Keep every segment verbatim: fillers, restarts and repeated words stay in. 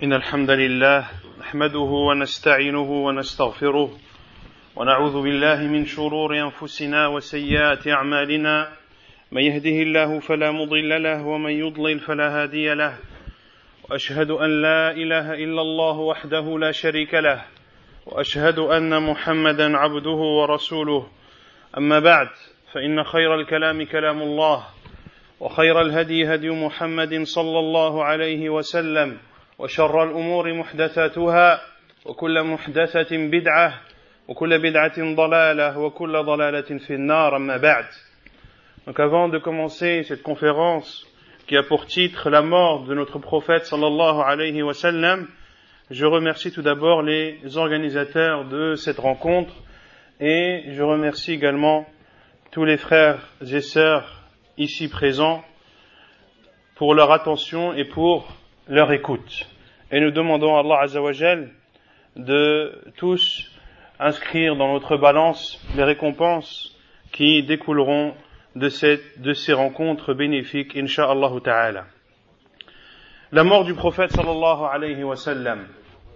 إن الحمد لله نحمده ونستعينه ونستغفره ونعوذ بالله من شرور أنفسنا وسيئات أعمالنا من يهده الله فلا مضل له ومن يضلل فلا هادي له وأشهد أن لا إله إلا الله وحده لا شريك له وأشهد أن محمدا عبده ورسوله أما بعد فإن خير الكلام كلام الله وخير الهدي هدي محمد صلى الله عليه وسلم وشر الأمور محدثاتها وكل محدثة بدعة وكل بدعة ضلالة وكل ضلالة في النار أما بعد. Donc avant de commencer cette conférence qui a pour titre la mort de notre prophète sallallahu alayhi wa sallam, je remercie tout d'abord les organisateurs de cette rencontre et je remercie également tous les frères et sœurs ici présents pour leur attention et pour leur écoute. Et nous demandons à Allah Azza wa Jal de tous inscrire dans notre balance les récompenses qui découleront de, cette, de ces rencontres bénéfiques, insha'Allah ta'ala. La mort du prophète sallallahu alayhi wa sallam.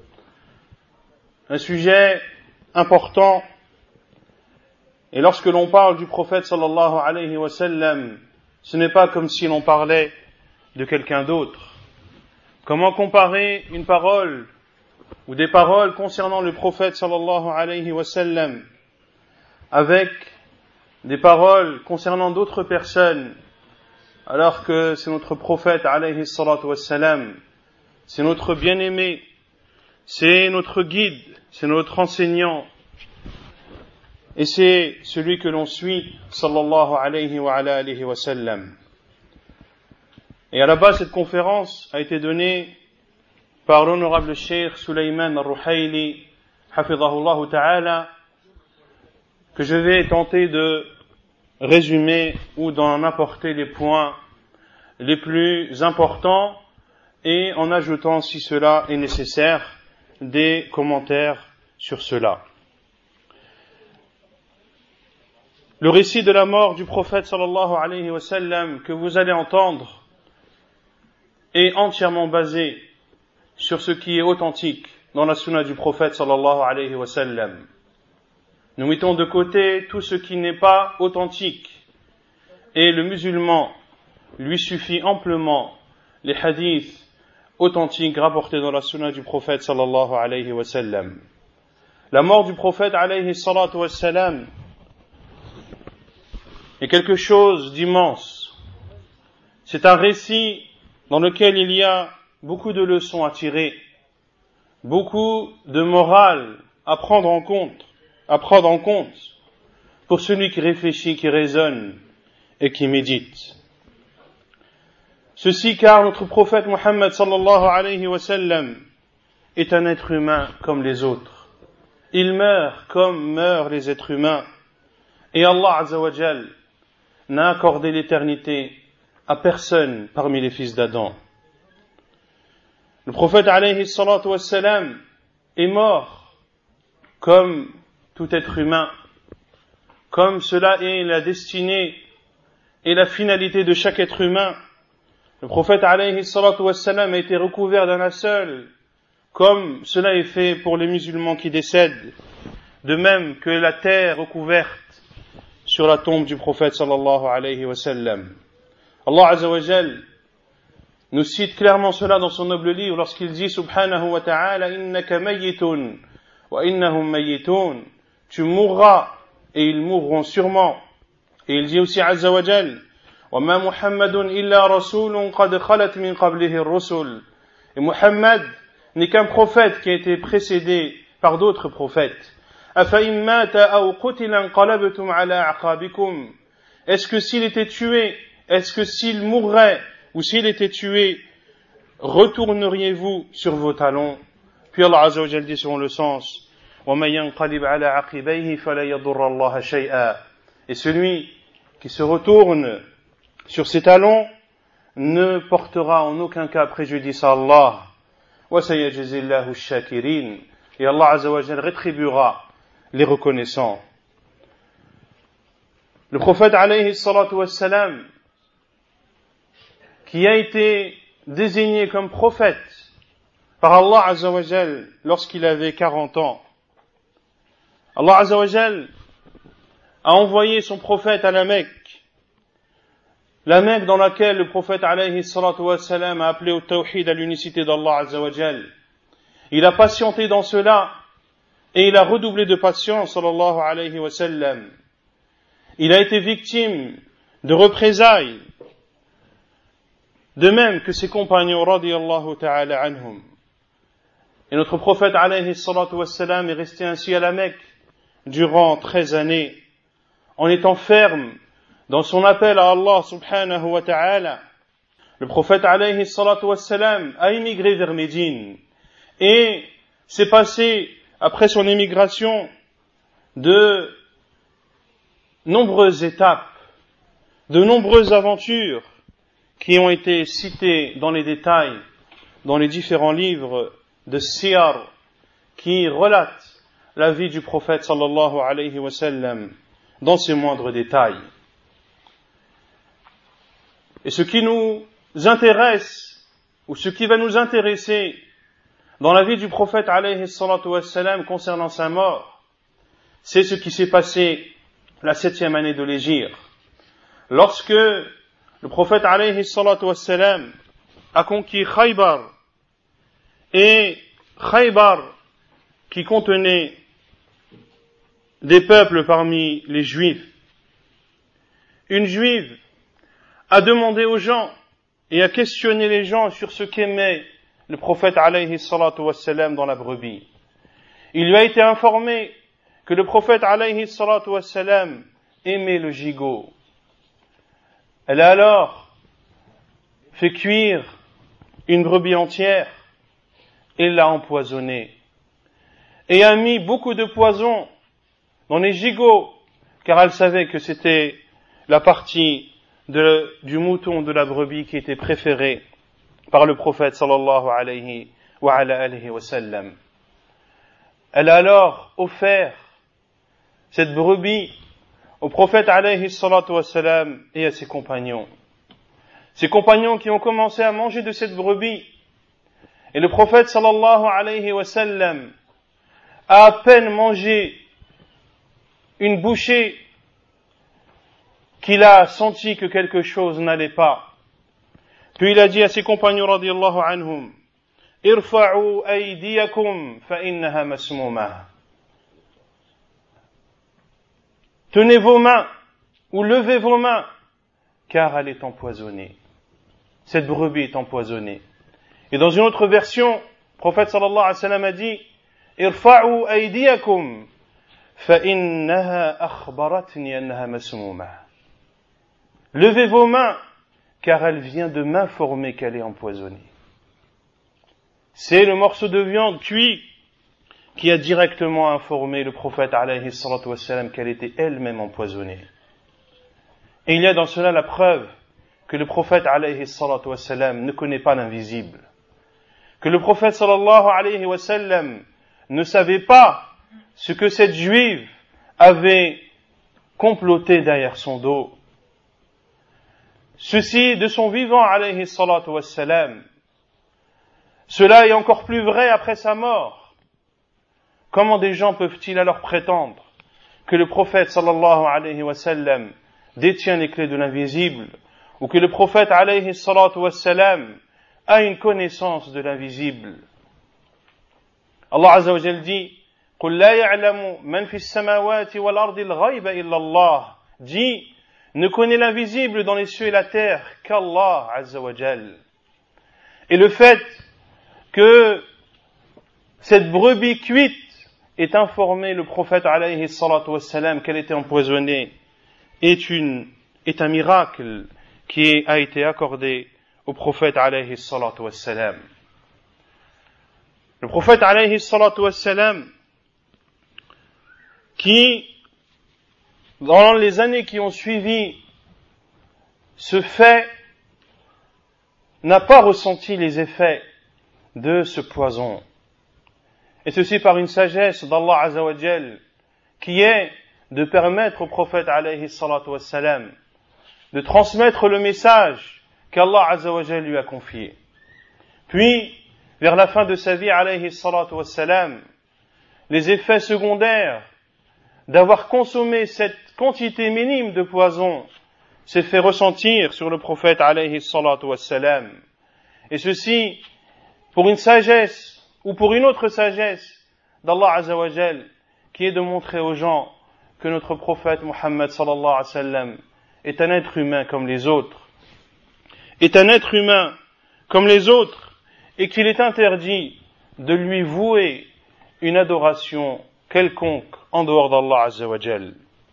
Un sujet important. Et lorsque l'on parle du prophète sallallahu alayhi wa sallam, ce n'est pas comme si l'on parlait de quelqu'un d'autre. Comment comparer une parole ou des paroles concernant le prophète sallallahu alayhi wa sallam avec des paroles concernant d'autres personnes, alors que c'est notre prophète alayhi salatu wa sallam, c'est notre bien-aimé, c'est notre guide, c'est notre enseignant, et c'est celui que l'on suit, sallallahu alayhi wa ala alihi wa sallam. Et à la base, cette conférence a été donnée par l'honorable Cheikh Sulayman al-Ruhayli, hafidhahullah ta'ala, que je vais tenter de résumer ou d'en apporter les points les plus importants et en ajoutant, si cela est nécessaire, des commentaires sur cela. Le récit de la mort du prophète sallallahu alayhi wa sallam que vous allez entendre est entièrement basé sur ce qui est authentique dans la sunna du prophète sallallahu alayhi wa sallam. Nous mettons de côté tout ce qui n'est pas authentique et le musulman lui suffit amplement les hadiths authentiques rapportés dans la sunna du prophète sallallahu alayhi wa sallam. La mort du prophète alayhi salatu wa sallam est quelque chose d'immense. C'est un récit dans lequel il y a beaucoup de leçons à tirer, beaucoup de morale à prendre en compte, à prendre en compte pour celui qui réfléchit, qui raisonne et qui médite. Ceci car notre prophète Muhammad sallallahu alayhi wa sallam est un être humain comme les autres. Il meurt comme meurent les êtres humains. Et Allah Azza wa Jal n'a accordé l'éternité à personne parmi les fils d'Adam. Le prophète alayhi salatu wassalam est mort comme tout être humain, comme cela est la destinée et la finalité de chaque être humain. Le prophète alayhi salatu wassalam a été recouvert d'un linceul, comme cela est fait pour les musulmans qui décèdent, de même que la terre recouverte sur la tombe du prophète sallallahu alayhi wa sallam. Allah Azza wa Jal nous cite clairement cela dans son noble livre lorsqu'il dit subhanahu wa ta'ala innaka mayyitun wa innahum mayyitun, tu mourras et ils mourront sûrement. Et il dit aussi Azza wa Jal wa ma Muhammadun illa rasulun qad khalat min qablihi ar-rusul, et Muhammad n'est qu'un prophète qui a été précédé par d'autres prophètes. Afa in mata aw qutila inqalabtum ala aqabikum, est-ce que s'il était tué, est-ce que s'il mourrait ou s'il était tué, retourneriez-vous sur vos talons? Puis Allah Azza wa Jalla dit selon le sens وَمَن يَنْقَلِبْ عَلَى عَقِبَيْهِ فَلَا يَضُرَّ اللَّهَ شَيْئًا, et celui qui se retourne sur ses talons ne portera en aucun cas préjudice à Allah. وَسَيَجْزِي اللَّهُ الشَّاكِرِينَ, et Allah Azza wa Jalla rétribuera les reconnaissants. Le prophète alayhi salatu wassalam, qui a été désigné comme prophète par Allah Azza wa Jal lorsqu'il avait quarante ans. Allah Azza wa Jal a envoyé son prophète à la Mecque, la Mecque dans laquelle le prophète alayhi salatu wa salam a appelé au tawhid, à l'unicité d'Allah Azza wa Jal. Il a patienté dans cela et il a redoublé de patience sallallahu alayhi wa sallam. Il a été victime de représailles, de même que ses compagnons radiyallahu ta'ala anhum. Et notre prophète alayhi salatu wa salam est resté ainsi à la Mecque durant treize années, en étant ferme dans son appel à Allah subhanahu wa ta'ala. Le prophète alayhi salatu wa salam a émigré vers Médine et s'est passé, après son émigration, de nombreuses étapes, de nombreuses aventures qui ont été citées dans les détails, dans les différents livres de Siyar qui relatent la vie du prophète sallallahu alayhi wa sallam dans ses moindres détails. Et ce qui nous intéresse, ou ce qui va nous intéresser dans la vie du prophète alayhi salatu wa sallam concernant sa mort, c'est ce qui s'est passé la septième année de l'Hégire, lorsque le prophète alayhi salatu wa sallam a conquis Khaybar, et Khaybar qui contenait des peuples parmi les Juifs. Une Juive a demandé aux gens et a questionné les gens sur ce qu'aimait le prophète alayhi salatu wassalam dans la brebis. Il lui a été informé que le prophète alayhi salatu wassalam aimait le gigot. Elle a alors fait cuire une brebis entière et l'a empoisonnée. Et a mis beaucoup de poison dans les gigots, car elle savait que c'était la partie de, du mouton de la brebis qui était préférée par le prophète sallallahu alayhi wa ala alihi wa sallam. Elle a alors offert cette brebis au prophète alayhi salatu wa sallam et à ses compagnons. Ses compagnons qui ont commencé à manger de cette brebis, et le prophète sallallahu alayhi wa sallam a à peine mangé une bouchée qu'il a senti que quelque chose n'allait pas. Puis il a dit à ses compagnons radiyallahu anhum, irfa'u aydiyakum fa innaha masmumah. Tenez vos mains ou levez vos mains car elle est empoisonnée. Cette brebis est empoisonnée. Et dans une autre version, le prophète sallallahu alayhi wa sallam a dit, irfa'u aydiyakum فإنها أخبرتني أنها مسمومة. Levez vos mains, car elle vient de m'informer qu'elle est empoisonnée. C'est le morceau de viande cuit qui a directement informé le prophète alayhi salatu wassalam qu'elle était elle-même empoisonnée. Et il y a dans cela la preuve que le prophète alayhi salatu wassalam ne connaît pas l'invisible. Que le prophète sallallahu alayhi wa sallam ne savait pas ce que cette juive avait comploté derrière son dos. Ceci de son vivant, alayhi salatu wassalam. Cela est encore plus vrai après sa mort. Comment des gens peuvent-ils alors prétendre que le prophète sallallahu alayhi wa sallam détient les clés de l'invisible, ou que le prophète alayhi salatu wassalam a une connaissance de l'invisible? Allah Azza wa Jal dit, قل لا يعلم من في السماوات والأرض الغيب إلا الله. Dit, ne connaît l'invisible dans les cieux et la terre qu'Allah Azza wa Jal. Et le fait que cette brebis cuite ait informé le prophète alayhi salatu wassalam qu'elle était empoisonnée est une, est un miracle qui a été accordé au prophète alayhi salatu wassalam. Le prophète alayhi salatu wassalam, qui, dans les années qui ont suivi ce fait, n'a pas ressenti les effets de ce poison. Et ceci par une sagesse d'Allah Azza wa Jal, qui est de permettre au prophète alayhi salatu wassalam de transmettre le message qu'Allah Azza wa Jal lui a confié. Puis, vers la fin de sa vie, alayhi salatu wassalam, les effets secondaires d'avoir consommé cette quantité minime de poison s'est fait ressentir sur le prophète, alayhi salatu wassalam. Et ceci, pour une sagesse, ou pour une autre sagesse d'Allah Azza wa Jal, qui est de montrer aux gens que notre prophète Muhammad sallallahu alayhi wa sallam est un être humain comme les autres, est un être humain comme les autres, et qu'il est interdit de lui vouer une adoration quelconque en dehors d'Allah Azza wa Jal.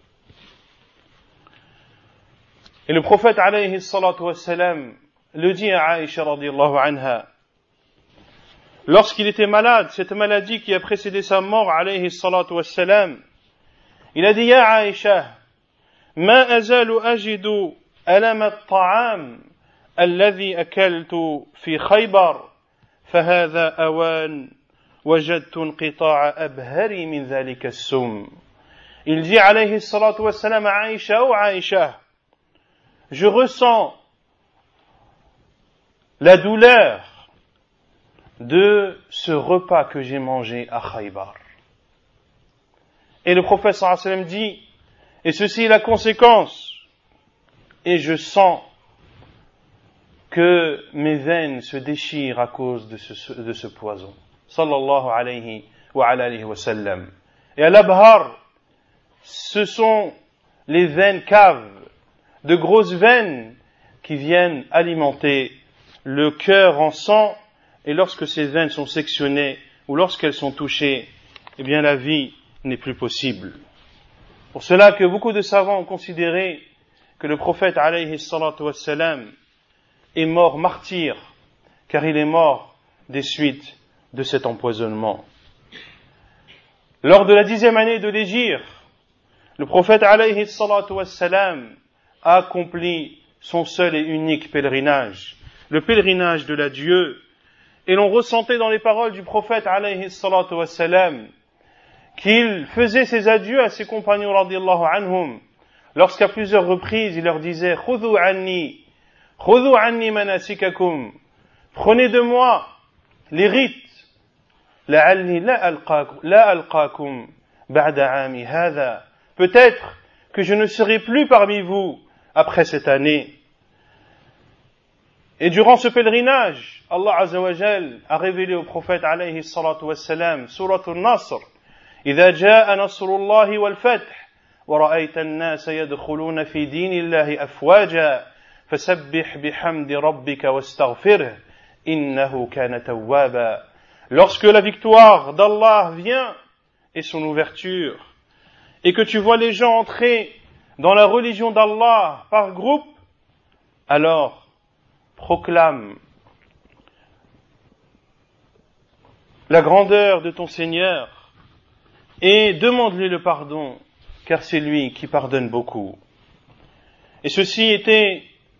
Et le prophète alayhi salatu wassalam le dit à Aïcha radiyallahu anha, lorsqu'il était malade, cette maladie qui a précédé sa mort, alayhi salatu wassalam, il a dit, Ya Aïcha, ma azalu ajidu alam at-ta'am alladhi akaltu fi Khaybar, fahadha awan wajadtu inqita'a abhari min dhalika as-sum. Il dit, alayhi salatu wassalam, à Aïcha, oh Aïcha, je ressens la douleur de ce repas que j'ai mangé à Khaybar. Et le prophète sallallahu alayhi wa sallam dit, et ceci est la conséquence, et je sens que mes veines se déchirent à cause de ce, de ce poison. Sallallahu alayhi wa alayhi wa sallam. Et à l'Abhar, ce sont les veines caves, de grosses veines qui viennent alimenter le cœur en sang, et lorsque ces veines sont sectionnées ou lorsqu'elles sont touchées, eh bien la vie n'est plus possible. Pour cela que beaucoup de savants ont considéré que le prophète alayhi salatu wassalam est mort martyr, car il est mort des suites de cet empoisonnement. Lors de la dixième année de l'hégire, le prophète alayhi salatu wassalam a accompli son seul et unique pèlerinage, le pèlerinage de l'adieu, et l'on ressentait dans les paroles du prophète alayhi salatu wassalam qu'il faisait ses adieux à ses compagnons radiyallahu anhum, lorsqu'à plusieurs reprises il leur disait khudhu anni khudhu anni manasikakum, prenez de moi les rites, la'alni la alqakum la alqakum ba'da 'ami hadha, peut-être que je ne serai plus parmi vous après cette année. Et durant ce pèlerinage, Allah Azza wa Jal a révélé au prophète alayhi salatu wassalam Surat al-Nasr, إذا جاء نصر الله والفتح ورأيت الناس يدخلون في دين الله أفواجا فسبح بحمد ربك واستغفره إنه كان توابا. Lorsque la victoire d'Allah vient et son ouverture, et que tu vois les gens entrer dans la religion d'Allah par groupe, alors proclame la grandeur de ton Seigneur et demande-lui le pardon, car c'est lui qui pardonne beaucoup. Et ceci était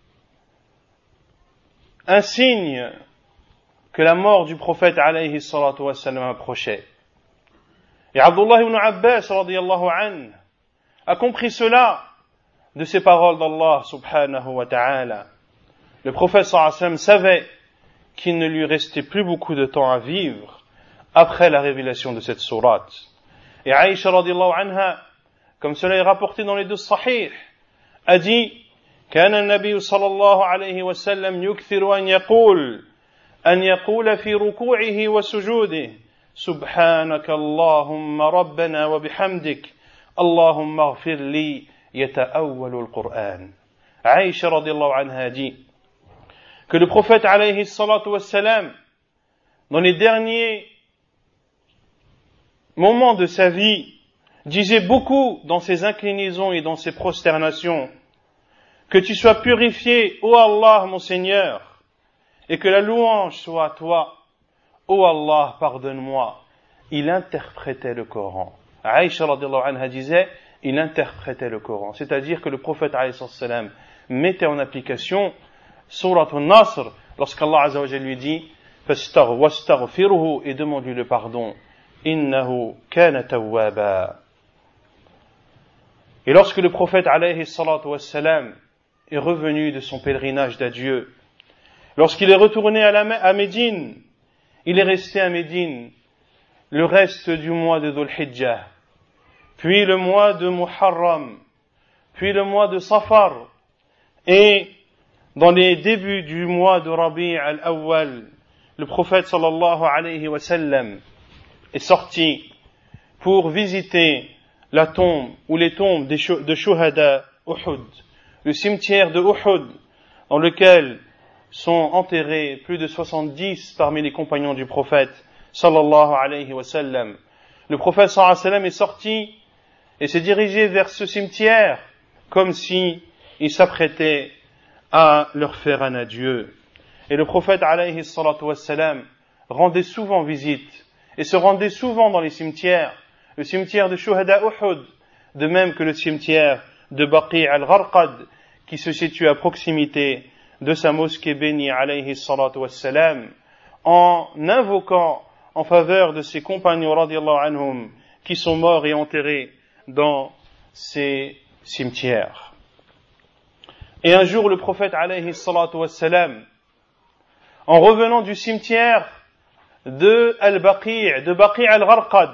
un signe que la mort du prophète alayhi salatu wassalam approchait. Et Abdullah ibn Abbas radiyallahu anhu a compris cela de ces paroles d'Allah subhanahu wa ta'ala. Le prophète sallallahu alayhi wa sallam savait qu'il ne lui restait plus beaucoup de temps à vivre après la révélation de cette sourate. Et Aïcha radiyallahu anha, comme cela est rapporté dans les deux sahih, a dit كان النبي صلى الله عليه وسلم يكثر أن يقول أن يقول في ركوعه وسجوده سبحانك اللهم ربنا وبحمدك اللهم اغفر لي يتأول القرآن. Aïcha radiyallahu anha dit que le prophète alayhi salatu wassalam, dans les derniers moments de sa vie, disait beaucoup dans ses inclinaisons et dans ses prosternations que tu sois purifié, ô Allah mon Seigneur, et que la louange soit à toi, ô Allah pardonne-moi. Il interprétait le Coran. Aïcha radiyallahu anha disait, il interprétait le Coran, c'est-à-dire que le prophète alayhi salam mettait en application Surat al-Nasr lorsqu'Allah azza wa jalla lui dit wastaghfirhu, et demande-lui le pardon. Innahu kana tawwaba. Et lorsque le prophète alayhi salatu wassalam est revenu de son pèlerinage d'adieu, lorsqu'il est retourné à, la, à Médine, il est resté à Médine le reste du mois de Dhul Hijjah, puis le mois de Muharram, puis le mois de Safar, et dans les débuts du mois de Rabi' al-Awwal, le prophète sallallahu alayhi wa sallam est sorti pour visiter la tombe ou les tombes de Shuhada Uhud, le cimetière de Uhud, dans lequel sont enterrés plus de soixante-dix parmi les compagnons du prophète sallallahu alayhi wa sallam. Le prophète sallallahu alayhi wa sallam est sorti et s'est dirigé vers ce cimetière comme si il s'apprêtait à leur faire un adieu. Et le prophète alayhi salatu wa sallam rendait souvent visite et se rendait souvent dans les cimetières, le cimetière de Shuhada Uhud, de même que le cimetière de Baqi' al-Gharqad, qui se situe à proximité de sa mosquée bénie alayhi salatu wa sallam, en invoquant en faveur de ses compagnons radiallahu anhum qui sont morts et enterrés dans ces cimetières. Et un jour, le prophète alayhi salatu wa sallam, en revenant du cimetière de Al-Baqi', de Baqi' al-Gharqad,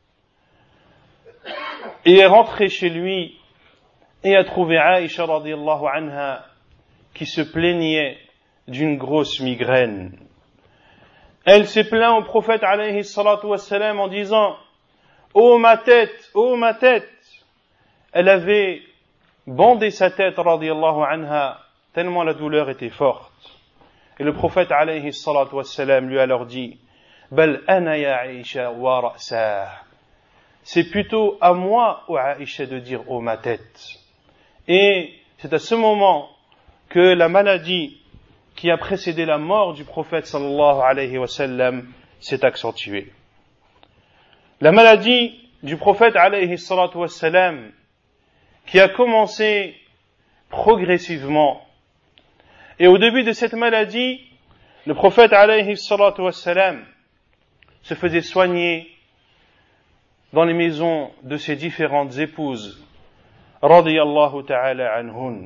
et est rentré chez lui et a trouvé Aïcha radiallahu anha qui se plaignait d'une grosse migraine. Elle s'est plaint au prophète alayhi salatu wassalam en disant « Oh ma tête, oh ma tête !» Elle avait bandé sa tête radiallahu anha tellement la douleur était forte. Et le prophète alayhi salatu wassalam lui a alors dit « Bal ana ya Aïcha wa ra'sah » C'est plutôt à moi, ô Aïcha, de dire « Oh ma tête !» Et c'est à ce moment que la maladie qui a précédé la mort du prophète sallallahu alayhi wa sallam s'est accentuée. La maladie du prophète alayhi salatu wa sallam qui a commencé progressivement. Et au début de cette maladie, le prophète alayhi salatu wa sallam se faisait soigner dans les maisons de ses différentes épouses, radiyallahu ta'ala anhun.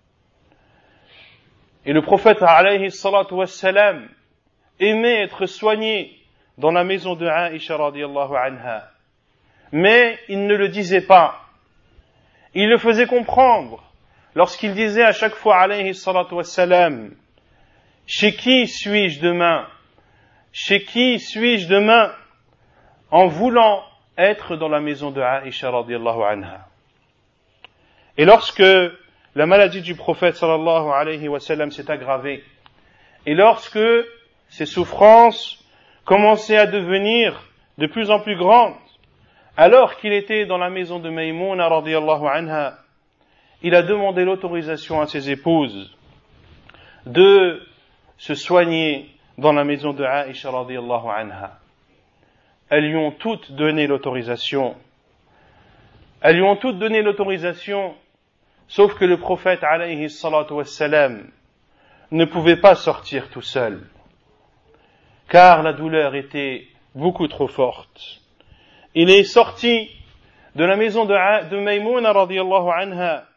Et le prophète alayhi salatu wassalam aimait être soigné dans la maison de Aïcha radiyallahu anha. Mais il ne le disait pas. Il le faisait comprendre lorsqu'il disait à chaque fois alayhi salatu wassalam, chez qui suis-je demain? Chez qui suis-je demain? En voulant être dans la maison de Aïcha radiyallahu anha. Et lorsque la maladie du prophète sallallahu alayhi wa sallam s'est aggravée, et lorsque ses souffrances commençaient à devenir de plus en plus grandes, alors qu'il était dans la maison de Maïmouna radiyallahu anha, il a demandé l'autorisation à ses épouses de se soigner dans la maison de Aïcha radiyallahu anha. Elles lui ont toutes donné l'autorisation. Elles lui ont toutes donné l'autorisation, sauf que le prophète alayhi salatu wassalam ne pouvait pas sortir tout seul, car la douleur était beaucoup trop forte. Il est sorti de la maison de, de Maïmouna radiyallahu anha,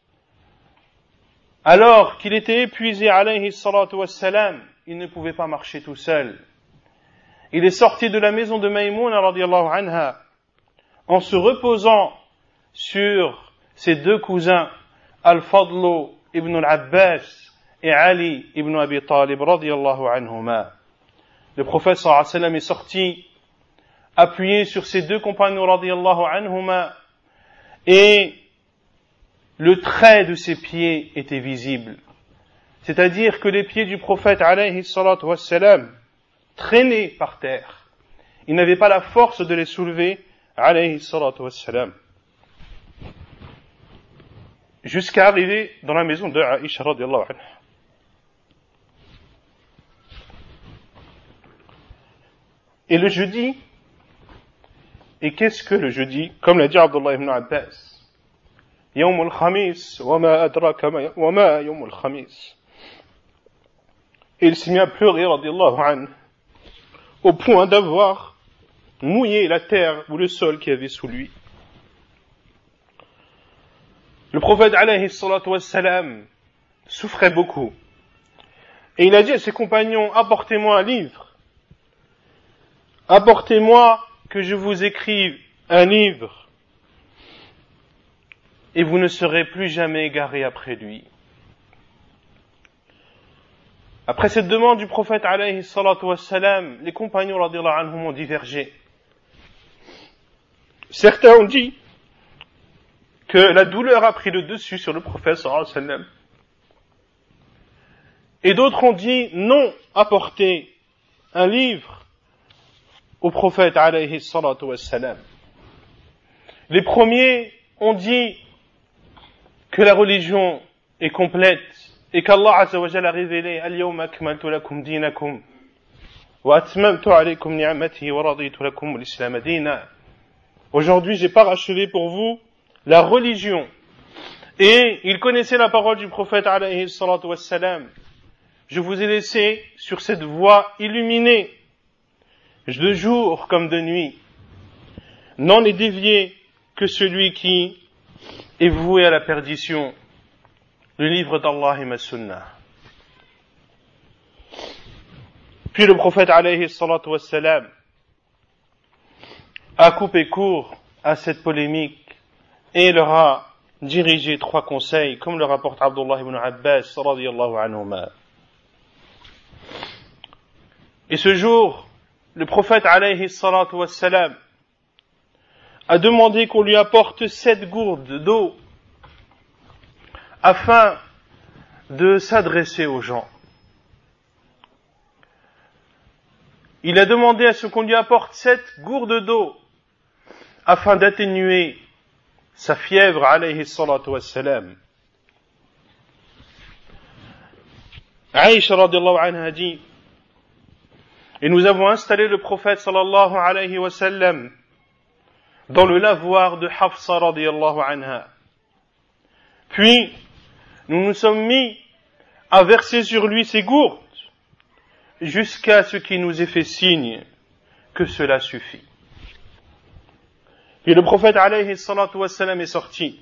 alors qu'il était épuisé alayhi salatu wassalam, il ne pouvait pas marcher tout seul. Il est sorti de la maison de Maïmouna radiyallahu anha en se reposant sur ses deux cousins, Al-Fadl ibn al-Abbas et Ali ibn Abi Talib radiyallahu anhuma. Le prophète sallallahu alayhi wa sallam est sorti, appuyé sur ses deux compagnons radiyallahu anhuma, et le trait de ses pieds était visible. C'est-à-dire que les pieds du prophète alayhi salatu wassalam traînaient par terre. Il n'avait pas la force de les soulever, alayhi salatu wassalam, jusqu'à arriver dans la maison de Aïcha radiyallahu anha. Et le jeudi, et qu'est-ce que le jeudi? Comme l'a dit Abdullah ibn Abbas, Yawm al-Khamis, wa ma adraka wa ma Yawm al-Khamis. Et il s'est mis à pleurer radiyallahu anhu, au point d'avoir mouillé la terre ou le sol qu'il y avait sous lui. Le prophète alayhi salatu wassalam souffrait beaucoup. Et il a dit à ses compagnons, apportez-moi un livre. apportez-moi que je vous écrive un livre, et vous ne serez plus jamais égarés après lui. Après cette demande du prophète alayhi salatu wassalam, les compagnons radiyallahu anhum ont divergé. Certains ont dit que la douleur a pris le dessus sur le prophète sallallahu alayhi wa sallam. Et d'autres ont dit non, apporter un livre au prophète alayhi salatu wassalam. Les premiers ont dit que la religion est complète et qu'Allah azza wa jalla a révélé al-yawma akmaltu lakum dinakum wa atmamtu alaykum ni'mati wa raditu lakum al-islam dina. Aujourd'hui, j'ai parachevé pour vous la religion. Et ils connaissaient la parole du prophète alayhi salatu wassalam. Je vous ai laissé sur cette voie illuminée, de jour comme de nuit. N'en est dévié que celui qui est voué à la perdition. Le livre d'Allah et ma sunnah. Puis le prophète alayhi salatu wassalam a coupé court à cette polémique et leur a dirigé trois conseils, comme le rapporte Abdullah ibn Abbas radiyallahu anhuma. Et ce jour, le prophète alayhi salatu wassalam a demandé qu'on lui apporte sept gourdes d'eau afin de s'adresser aux gens. Il a demandé à ce qu'on lui apporte sept gourdes d'eau afin d'atténuer sa fièvre alayhi salatu wassalam. Aïcha radiallahu anha dit: et nous avons installé le prophète sallallahu alayhi wa sallam dans le lavoir de Hafsa radiallahu anha. Puis, nous nous sommes mis à verser sur lui ses gourdes jusqu'à ce qu'il nous ait fait signe que cela suffit. Et le prophète alayhi salatu wassalam est sorti,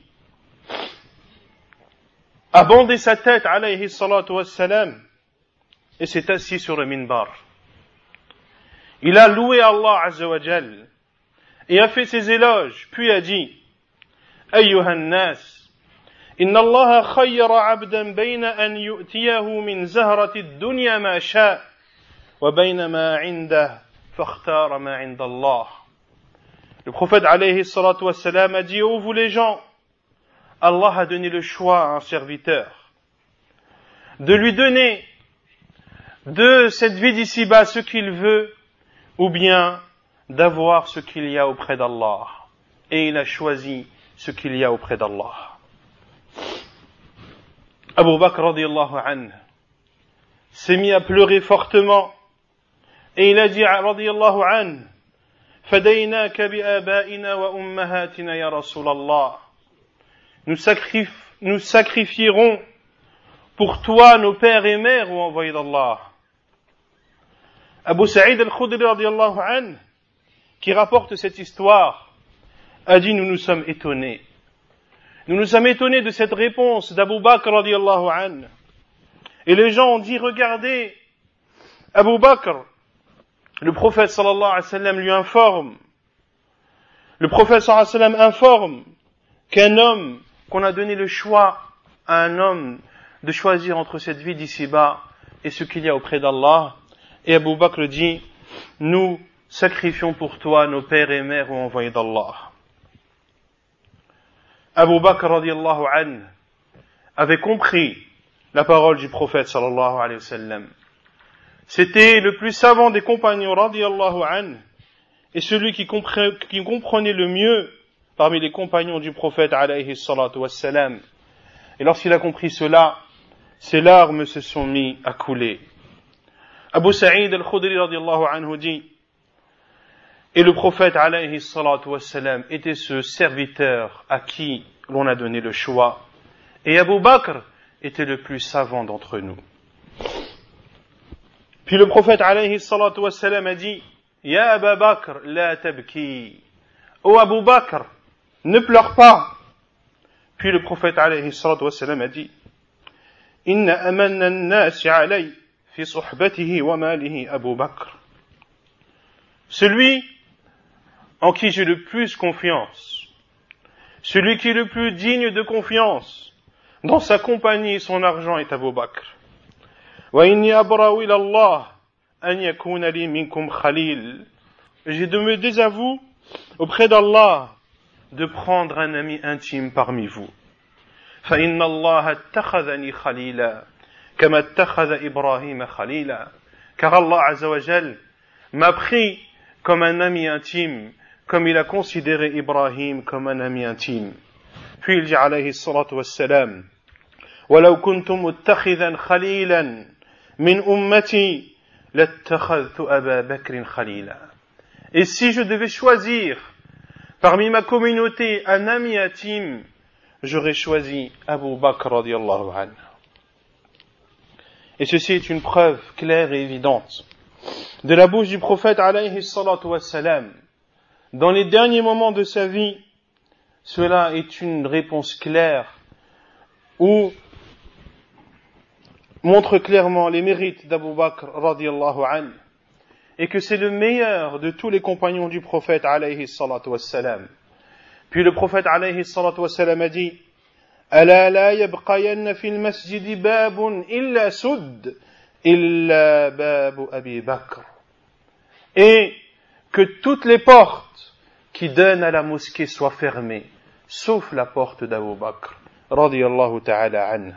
a bandé sa tête alayhi salatu wassalam et s'est assis sur le minbar. Il a loué Allah azza wa jal et a fait ses éloges, puis a dit: Ayyuhan nas, inna Allah khayyara abdan bayna an yu'tiyahu min zahrati ad-dunya ma sha' wa bayna ma 'indahu fakhtara ma 'inda Allah. Le prophète alayhi salatu wassalam a dit: ô vous les gens, Allah a donné le choix à un serviteur de lui donner de cette vie d'ici-bas ce qu'il veut, ou bien d'avoir ce qu'il y a auprès d'Allah. Et il a choisi ce qu'il y a auprès d'Allah. Abu Bakr radiyallahu anhu s'est mis à pleurer fortement et il a dit radiyallahu anhu: Fadaynaka bi abaina wa ummahatina ya Rasulallah. Nous sacrif- nous sacrifierons pour toi nos pères et mères, ô envoyé d'Allah. Abu Sa'id al-Khudri radiyallahu anhu, qui rapporte cette histoire, a dit: nous nous sommes étonnés. Nous nous sommes étonnés de cette réponse d'Abu Bakr radiyallahu anhu. Et les gens ont dit: regardez, Abu Bakr, le prophète sallallahu alayhi wa sallam lui informe, le prophète sallallahu alayhi wa sallam informe qu'un homme, qu'on a donné le choix à un homme de choisir entre cette vie d'ici-bas et ce qu'il y a auprès d'Allah. Et Abu Bakr dit: nous sacrifions pour toi nos pères et mères, ô envoyé d'Allah. Abu Bakr radiyallahu anhu avait compris la parole du prophète sallallahu alayhi wa sallam. C'était le plus savant des compagnons radiyallahu anhu et celui qui, compre- qui comprenait le mieux parmi les compagnons du prophète alayhi salatu wassalam. Et lorsqu'il a compris cela, ses larmes se sont mis à couler. Abu Sa'id al-Khudri radiyallahu anhu dit: et le prophète alayhi salatu wassalam était ce serviteur à qui l'on a donné le choix. Et Abu Bakr était le plus savant d'entre nous. Puis le prophète alayhi salatu wassalam a dit: Ya Abu Bakr, la tabki. Ô Abu Bakr, ne pleure pas. Puis le prophète alayhi salatu wassalam a dit: Inna amanna an-nasi alay fi suhbatihi wa malihi Abu Bakr. celui en qui j'ai le plus confiance, celui qui est le plus digne de confiance dans sa compagnie et son argent est Abu Bakr. Wa inni abra'u ila Allah an yakuna li minkum khalil. J'ai de me désavouer auprès d'Allah de prendre un ami intime parmi vous. Fa inna Allah attakhadhani khalila kama attakhadha Ibrahim khalila. Car Allah Azza wa Jal m'a pris comme un ami intime, comme il a considéré Ibrahim comme un ami intime. Puis il dit alayhi salatu wassalam: وَلَوْ كُنْتُ مُتَّخِذًا خَلِيلًا مِنْ أُمَّتِي لَاتَّخَذْتُ أَبَا بَكْرٍ خَلِيلًا. Et si je devais choisir parmi ma communauté un ami intime, j'aurais choisi Abu Bakr radiyallahu anhu. Et ceci est une preuve claire et évidente de la bouche du prophète alayhi salatu wassalam. Dans les derniers moments de sa vie, cela est une réponse claire où montre clairement les mérites d'Abu Bakr radiyallahu anhu et que c'est le meilleur de tous les compagnons du prophète alayhi salatu wassalam. Puis le prophète alayhi salatu wassalam a dit: ألا لا يبقين في المسجد باب إلا سد إلا باب أبي بكر. Et que toutes les portes qui donnent à la mosquée soient fermées, sauf la porte d'Abu Bakr radiyallahu ta'ala anhu.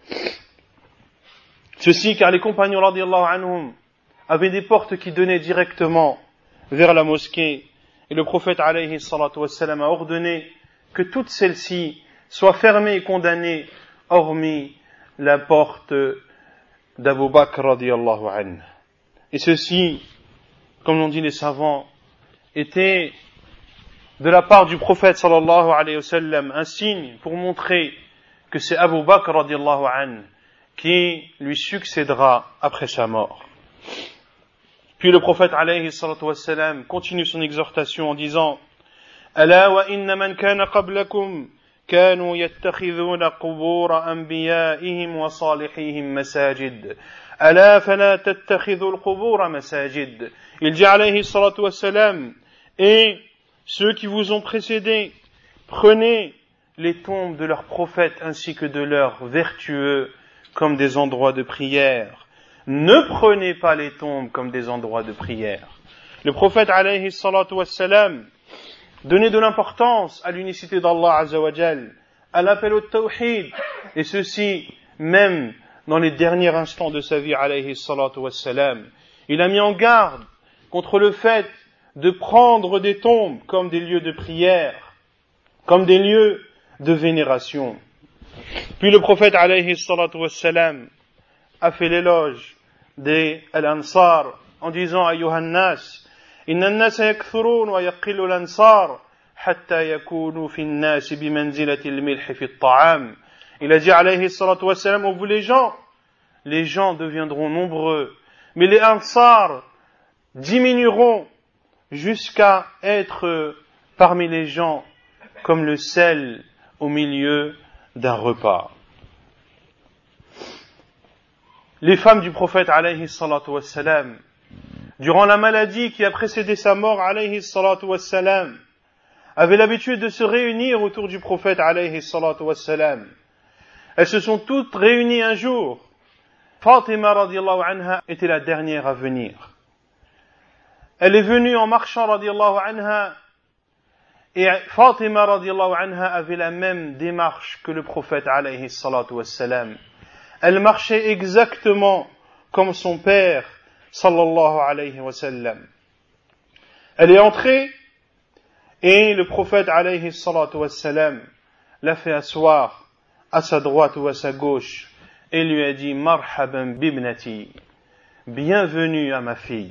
Ceci car les compagnons radiyallahu anhum avaient des portes qui donnaient directement vers la mosquée, et le prophète alayhi salatu wassalam a ordonné que toutes celles-ci soient fermées et condamnées, hormis la porte d'Abu Bakr radiyallahu anhu. Et ceci, comme l'ont dit les savants, était de la part du prophète sallallahu alayhi wa sallam un signe pour montrer que c'est Abu Bakr radiyallahu anhu qui lui succédera après sa mort. Puis le prophète alayhi salatu wassalam continue son exhortation en disant: Ala wa inna man kana qablakum كانوا يتخذون قبور أنبيائهم وصالحيهم مساجد ألا فلا تتخذوا القبور مساجد. Il dit alayhi salatu wassalam: et ceux qui vous ont précédés, prenez les tombes de leurs prophètes ainsi que de leurs vertueux comme des endroits de prière. Ne prenez pas les tombes comme des endroits de prière. Le prophète alayhi salatu wassalam donnait de l'importance à l'unicité d'Allah Azza wa Jal, à l'appel au tawhid, et ceci même dans les derniers instants de sa vie alayhi salatu wassalam. Il a mis en garde contre le fait de prendre des tombes comme des lieux de prière, comme des lieux de vénération. Puis le prophète alayhi salatu wassalam a fait l'éloge des Al-Ansar en disant: Ayyuhan nas, inna an-nas yakthurun wa yaqillu al-ansar hatta yakunu fi an-nas bi manzilati al-milh fi at-ta'am. Il a dit alayhi salatu wassalam: ô vous les gens, les gens deviendront nombreux, mais les Ansar diminueront jusqu'à être parmi les gens comme le sel au milieu d'un repas. Les femmes du prophète alayhi salatu wassalam, durant la maladie qui a précédé sa mort alayhi salatu wassalam, avaient l'habitude de se réunir autour du prophète alayhi salatu wassalam. Elles se sont toutes réunies un jour. Fatima radiyallahu anha était la dernière à venir. Elle est venue en marchant radiyallahu anha, et Fatima radiyallahu anha avait la même démarche que le prophète alayhi salatu wassalam. Elle marchait exactement comme son père sallallahu alayhi wa sallam. Elle est entrée et le prophète alayhi salatu wassalam l'a fait asseoir à sa droite ou à sa gauche et lui a dit: Marhaban bibnati, bienvenue à ma fille.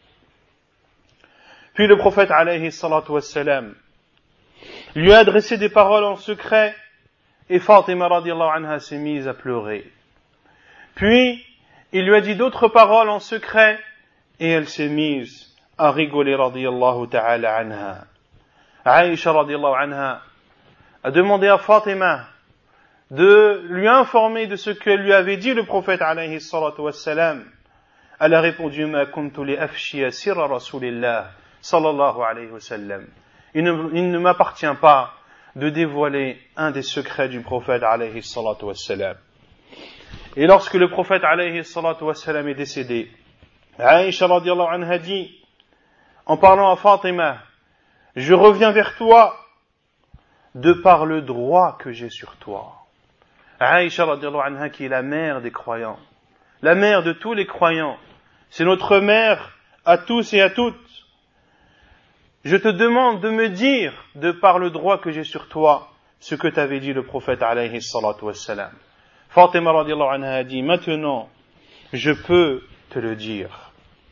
Puis le prophète alayhi salatu wassalam lui a adressé des paroles en secret et Fatima radiyallahu anha s'est mise à pleurer. Puis il lui a dit d'autres paroles en secret et elle s'est mise à rigoler radiyallahu ta'ala anha. Aïcha radiyallahu anha a demandé à Fatima de lui informer de ce que lui avait dit le prophète alayhi salatu wassalam. Elle a répondu: Ma kuntu li afshiya sirra rasulillah sallallahu alayhi wa sallam. Il ne, il ne m'appartient pas de dévoiler un des secrets du prophète alayhi salatu wa sallam. Et lorsque le prophète alayhi salatu wa sallam est décédé, Aïcha radiallahu anha dit, en parlant à Fatima, je reviens vers toi de par le droit que j'ai sur toi. Aïcha radiallahu anha qui est la mère des croyants, la mère de tous les croyants, c'est notre mère à tous et à toutes. Je te demande de me dire, de par le droit que j'ai sur toi, ce que t'avait dit le prophète alayhi salatu wassalam. Fatima radiallahu anha a dit, maintenant, je peux te le dire.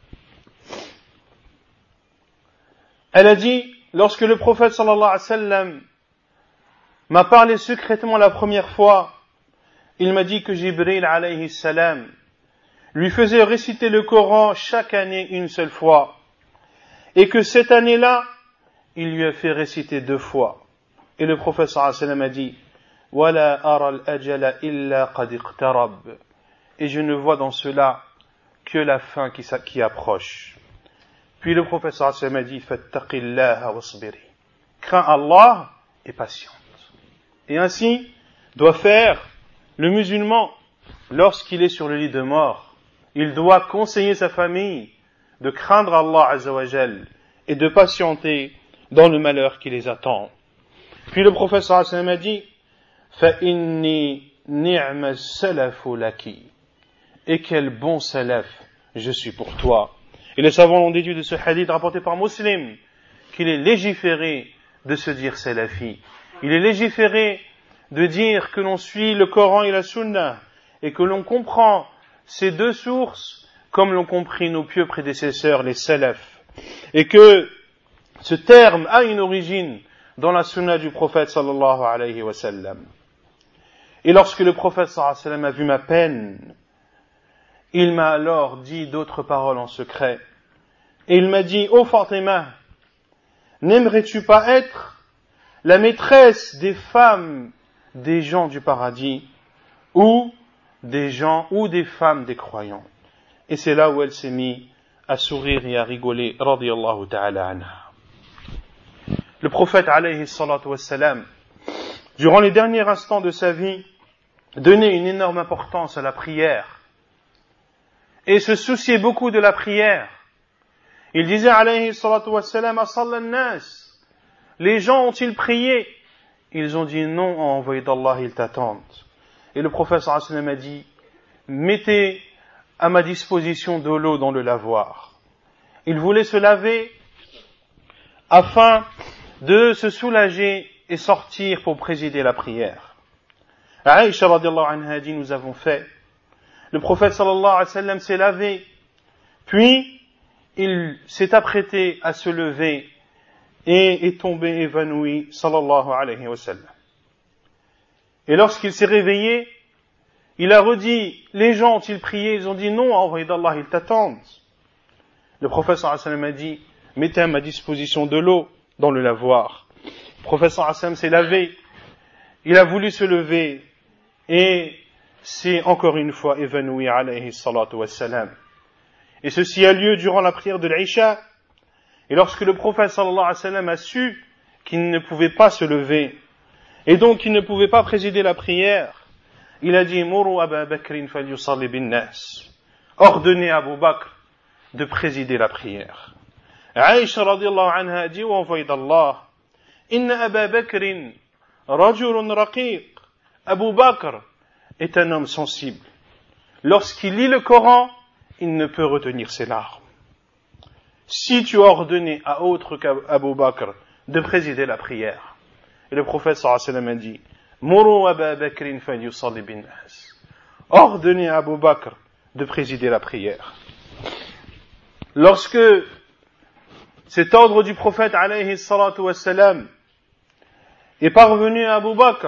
Elle a dit, lorsque le prophète sallallahu alayhi wa sallam m'a parlé secrètement la première fois, il m'a dit que Jibril alayhi salam lui faisait réciter le Coran chaque année une seule fois, et que cette année-là, il lui a fait réciter deux fois. Et le prophète sallallahu alayhi wa sallam a dit, Wala ara al-ajala illa qad iqtarab. Et je ne vois dans cela que la fin qui, qui approche. Puis le prophète sallallahu alayhi wa sallam a dit, Fattaqillaha wasbiri. Crains Allah et patiente. Et ainsi doit faire le musulman lorsqu'il est sur le lit de mort. Il doit conseiller sa famille de craindre Allah azza wa jal et de patienter dans le malheur qui les attend. Puis le prophète sallallahu alayhi wa sallam a dit, فَإِنِّي نِعْمَ السَّلَفُ لَكِ. Et quel bon salaf je suis pour toi. Et les savants ont déduit de ce hadith rapporté par Muslim qu'il est légiféré de se dire salafi. Il est légiféré de dire que l'on suit le Coran et la Sunna et que l'on comprend ces deux sources comme l'ont compris nos pieux prédécesseurs, les salafs. Et que ce terme a une origine dans la Sunna du prophète sallallahu alayhi wa sallam. Et lorsque le prophète sallallahu alayhi wa sallam a vu ma peine, il m'a alors dit d'autres paroles en secret. Et il m'a dit, ô Fatima, n'aimerais-tu pas être la maîtresse des femmes des gens du paradis ou des gens ou des femmes des croyants? Et c'est là où elle s'est mise à sourire et à rigoler, radiyallahu ta'ala anha. Le prophète alayhi salatu wassalam, durant les derniers instants de sa vie, donnait une énorme importance à la prière et se souciait beaucoup de la prière. Il disait alayhi salatu wassalam, asalla an-nas, les gens ont-ils prié? Ils ont dit non, en envoyé d'Allah, ils t'attendent. Et le prophète sallallahu alayhi wa sallam a dit, mettez à ma disposition de l'eau dans le lavoir. Il voulait se laver afin de se soulager et sortir pour présider la prière. Aïcha radiallahu anha dit, nous avons fait. Le prophète sallallahu alayhi wa sallam s'est lavé, puis il s'est apprêté à se lever et est tombé évanoui, sallallahu alayhi wa sallam. Et lorsqu'il s'est réveillé, il a redit, les gens ont-ils prié? Ils ont dit non, envoyé d'Allah, ils t'attendent. Le prophète sallallahu alayhi wa sallam a dit, mettez à ma disposition de l'eau dans le lavoir. Le prophète sallallahu alayhi wa sallam s'est lavé, il a voulu se lever et s'est encore une fois évanoui, alayhi salatu wassalam. Et ceci a lieu durant la prière de l'Isha. Et lorsque le prophète sallallahu alayhi wa sallam a su qu'il ne pouvait pas se lever, et donc qu'il ne pouvait pas présider la prière, il a dit, Muru Aba Bakrin falyusalli bin nas. Ordonnez à Abu Bakr de présider la prière. Aïcha radiallahu anha a dit, ou envoyé d'Allah, Inna Aba Bakrin rajulun raqiq. Abu Bakr est un homme sensible. Lorsqu'il lit le Coran, il ne peut retenir ses larmes. Si tu as ordonné à autre qu'Abu Bakr de présider la prière, et le prophète sallallahu alayhi wa sallam a dit, Muru Aba Bakrin falyusalli bin nas. Ordonnez à Abu Bakr de présider la prière. Lorsque cet ordre du prophète alayhi salatu wassalam est parvenu à Abu Bakr,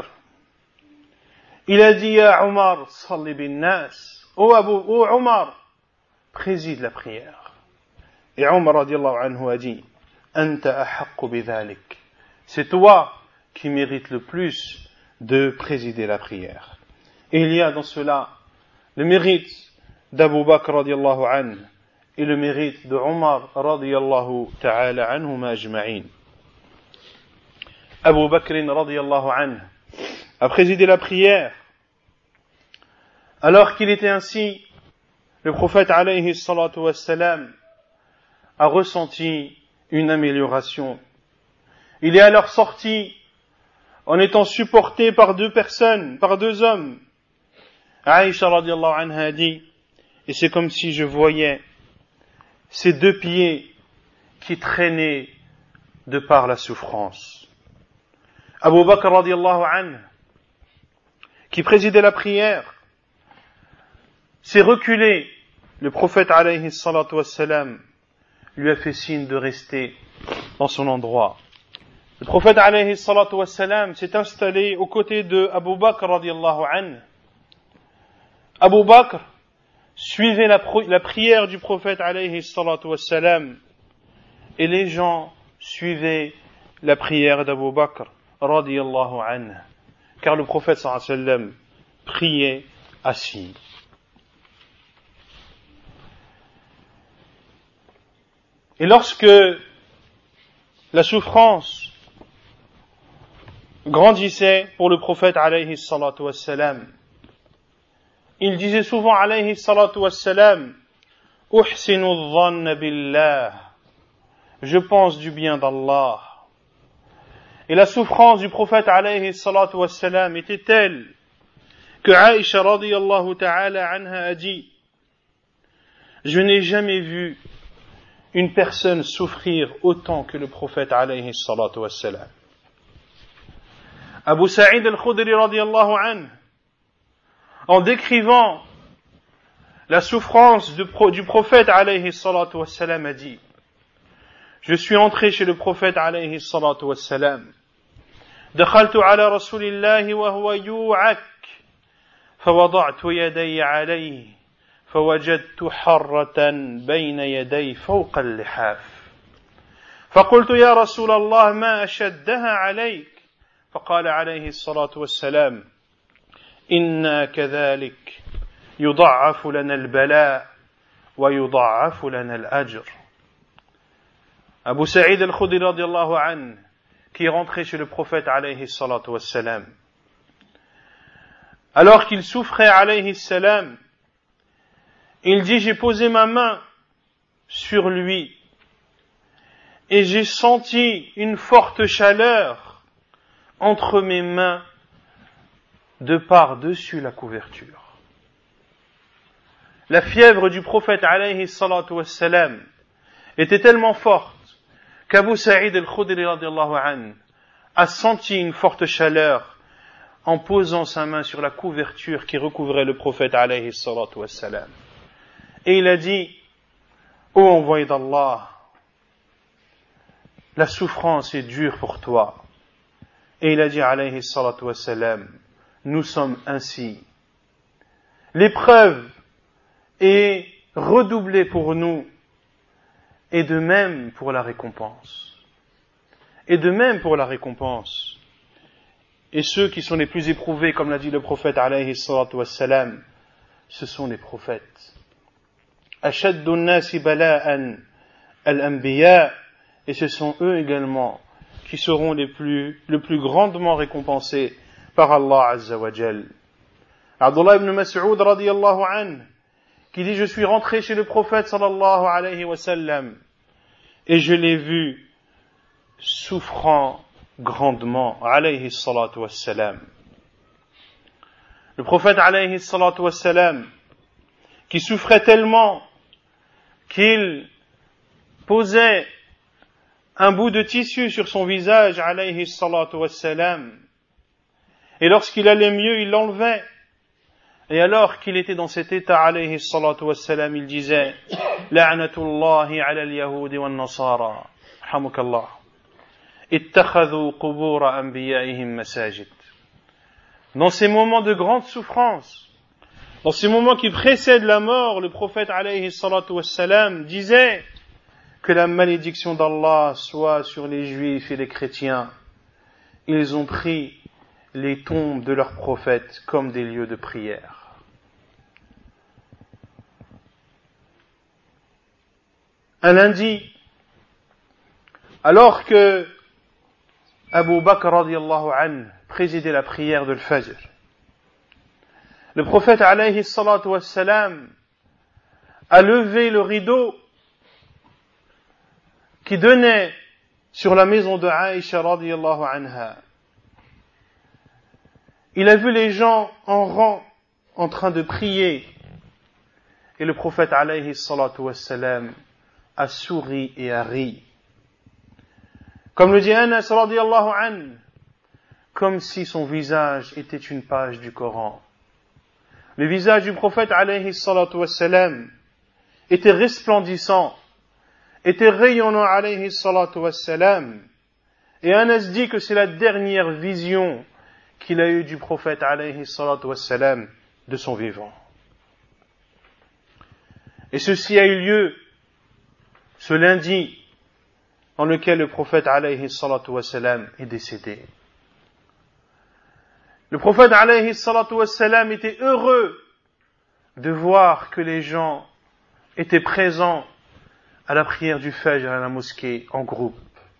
il a dit, Ya Omar, salli bin nas. Ô Abu, ô Omar, préside la prière. Et Omar radiallahu anhu a dit, Anta ahaqqu bidhalik. C'est toi qui mérites le plus de présider la prière. Et il y a dans cela le mérite d'Abu Bakr radiallahu anhu et le mérite de Omar radiyallahu ta'ala anhuma ajma'in. Abu Bakr radiyallahu anhu a présidé la prière. Alors qu'il était ainsi, le prophète alayhi salatu wassalam a ressenti une amélioration. Il est alors sorti en étant supporté par deux personnes, par deux hommes. Aïcha radiyallahu anha a dit, et c'est comme si je voyais ces deux pieds qui traînaient de par la souffrance. Abu Bakr radiyallahu anhu, qui présidait la prière, s'est reculé. Le prophète alayhi salatu wassalam lui a fait signe de rester dans son endroit. Le prophète alayhi salatu wassalam s'est installé aux côtés de Abu Bakr radiyallahu anhu. Abu Bakr suivait la, pro- la prière du prophète alayhi salatu wassalam et les gens suivaient la prière d'Abu Bakr radiyallahu anhu, car le prophète sallallahu alayhi wa sallam priait assis. Et lorsque la souffrance grandissait pour le prophète alayhi salatu wassalam, il disait souvent alayhi salatu wassalam, uhsinu dhanna billah, je pense du bien d'Allah. Et la souffrance du prophète alayhi salatu wassalam était telle que Aïcha radiyallahu ta'ala anha a dit, je n'ai jamais vu une personne souffrir autant que le prophète alayhi salatu wassalam. Abu Sa'id al-Khudri radiyallahu anhu, en décrivant la souffrance du prophète alayhi salatu wassalam, a dit, je suis entré chez le prophète alayhi salatu wassalam, دخلت على رسول الله وهو يوعك فوضعت يدي عليه فوجدت حرة بين يدي فوق اللحاف فقلت يا رسول الله ما أشدها عليك فقال عليه الصلاة والسلام إنا كذلك يضعف لنا البلاء ويضعف لنا الأجر. Abu Sa'id al-Khudri radiyallahu anhu, qui est rentré chez le prophète alayhi salatu wassalam, alors qu'il souffrait alayhi salam, il dit, j'ai posé ma main sur lui et j'ai senti une forte chaleur entre mes mains de par-dessus la couverture. La fièvre du prophète alayhi salatu wassalam était tellement forte qu'Abu Sa'id al-Khudri radiyallahu anhu a senti une forte chaleur en posant sa main sur la couverture qui recouvrait le prophète alayhi salatu wassalam. Et il a dit, ô envoyé d'Allah, la souffrance est dure pour toi. Et il a dit alayhi salatu wassalam, nous sommes ainsi. L'épreuve est redoublée pour nous, et de même pour la récompense. Et de même pour la récompense. Et ceux qui sont les plus éprouvés, comme l'a dit le prophète alayhi salatu wassalam, ce sont les prophètes. Ashaddu an-nasi bala'an al-anbiya, et ce sont eux également qui seront les plus, le plus grandement récompensés par Allah Azza wa Jal. Abdullah ibn Mas'ud radiyallahu anhu, qui dit, je suis rentré chez le prophète sallallahu alayhi wa sallam, et je l'ai vu souffrant grandement, alayhi salatu wassalam. Le prophète alayhi salatu wassalam, qui souffrait tellement qu'il posait un bout de tissu sur son visage, alayhi salatu wassalam, et lorsqu'il allait mieux, il l'enlevait. Et alors qu'il était dans cet état, alayhi salatu wassalam, il disait, la'natullahi ala al-yahudi wa al-nasara, hamukallah, ittakhadhu qubura anbiya'ihim masajid. Dans ces moments de grande souffrance, dans ces moments qui précèdent la mort, le prophète alayhi salatu wassalam disait que la malédiction d'Allah soit sur les juifs et les chrétiens. Ils ont pris les tombes de leurs prophètes comme des lieux de prière. un lundi, alors que Abu Bakr radiyallahu anhu présidait la prière de l'Fajr, le prophète alayhi salatu wassalam a levé le rideau qui donnait sur la maison de Aïcha radiyallahu anha. Il a vu les gens en rang en train de prier et le prophète alayhi salatu wassalam a souri et a ri. Comme le dit Anas radiyallahu anhu, comme si son visage était une page du Coran. Le visage du prophète alayhi salatu wassalam était resplendissant, était rayonnant alayhi salatu wassalam. Et Anas dit que c'est la dernière vision qu'il a eue du prophète alayhi salatu wassalam de son vivant. Et ceci a eu lieu ce lundi dans lequel le prophète alayhi salatu wassalam est décédé. Le prophète alayhi salatu wassalam était heureux de voir que les gens étaient présents à la prière du Fajr à la mosquée en groupe.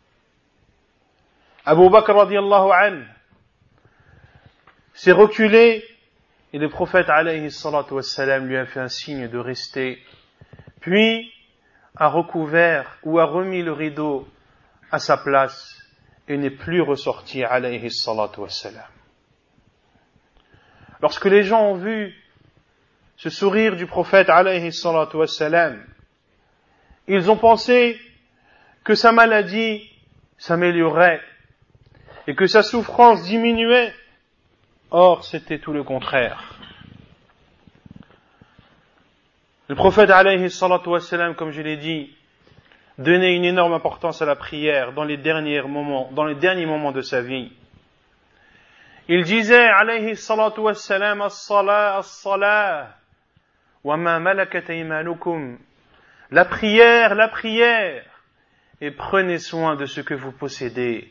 Abu Bakr radiyallahu anhu s'est reculé et le prophète alayhi salatu wassalam lui a fait un signe de rester, puis a recouvert ou a remis le rideau à sa place et n'est plus ressorti alayhi salatu wassalam. Lorsque les gens ont vu ce sourire du prophète alayhi salatu wassalam, ils ont pensé que sa maladie s'améliorait et que sa souffrance diminuait. Or, c'était tout le contraire. Le prophète alayhi salatu wassalam, comme je l'ai dit, donnait une énorme importance à la prière dans les derniers moments, dans les derniers moments de sa vie. Il disait alayhi salatu wassalam, as-salah, as-salah, wa ma malakat aymanukum. La prière, la prière, et prenez soin de ce que vous possédez.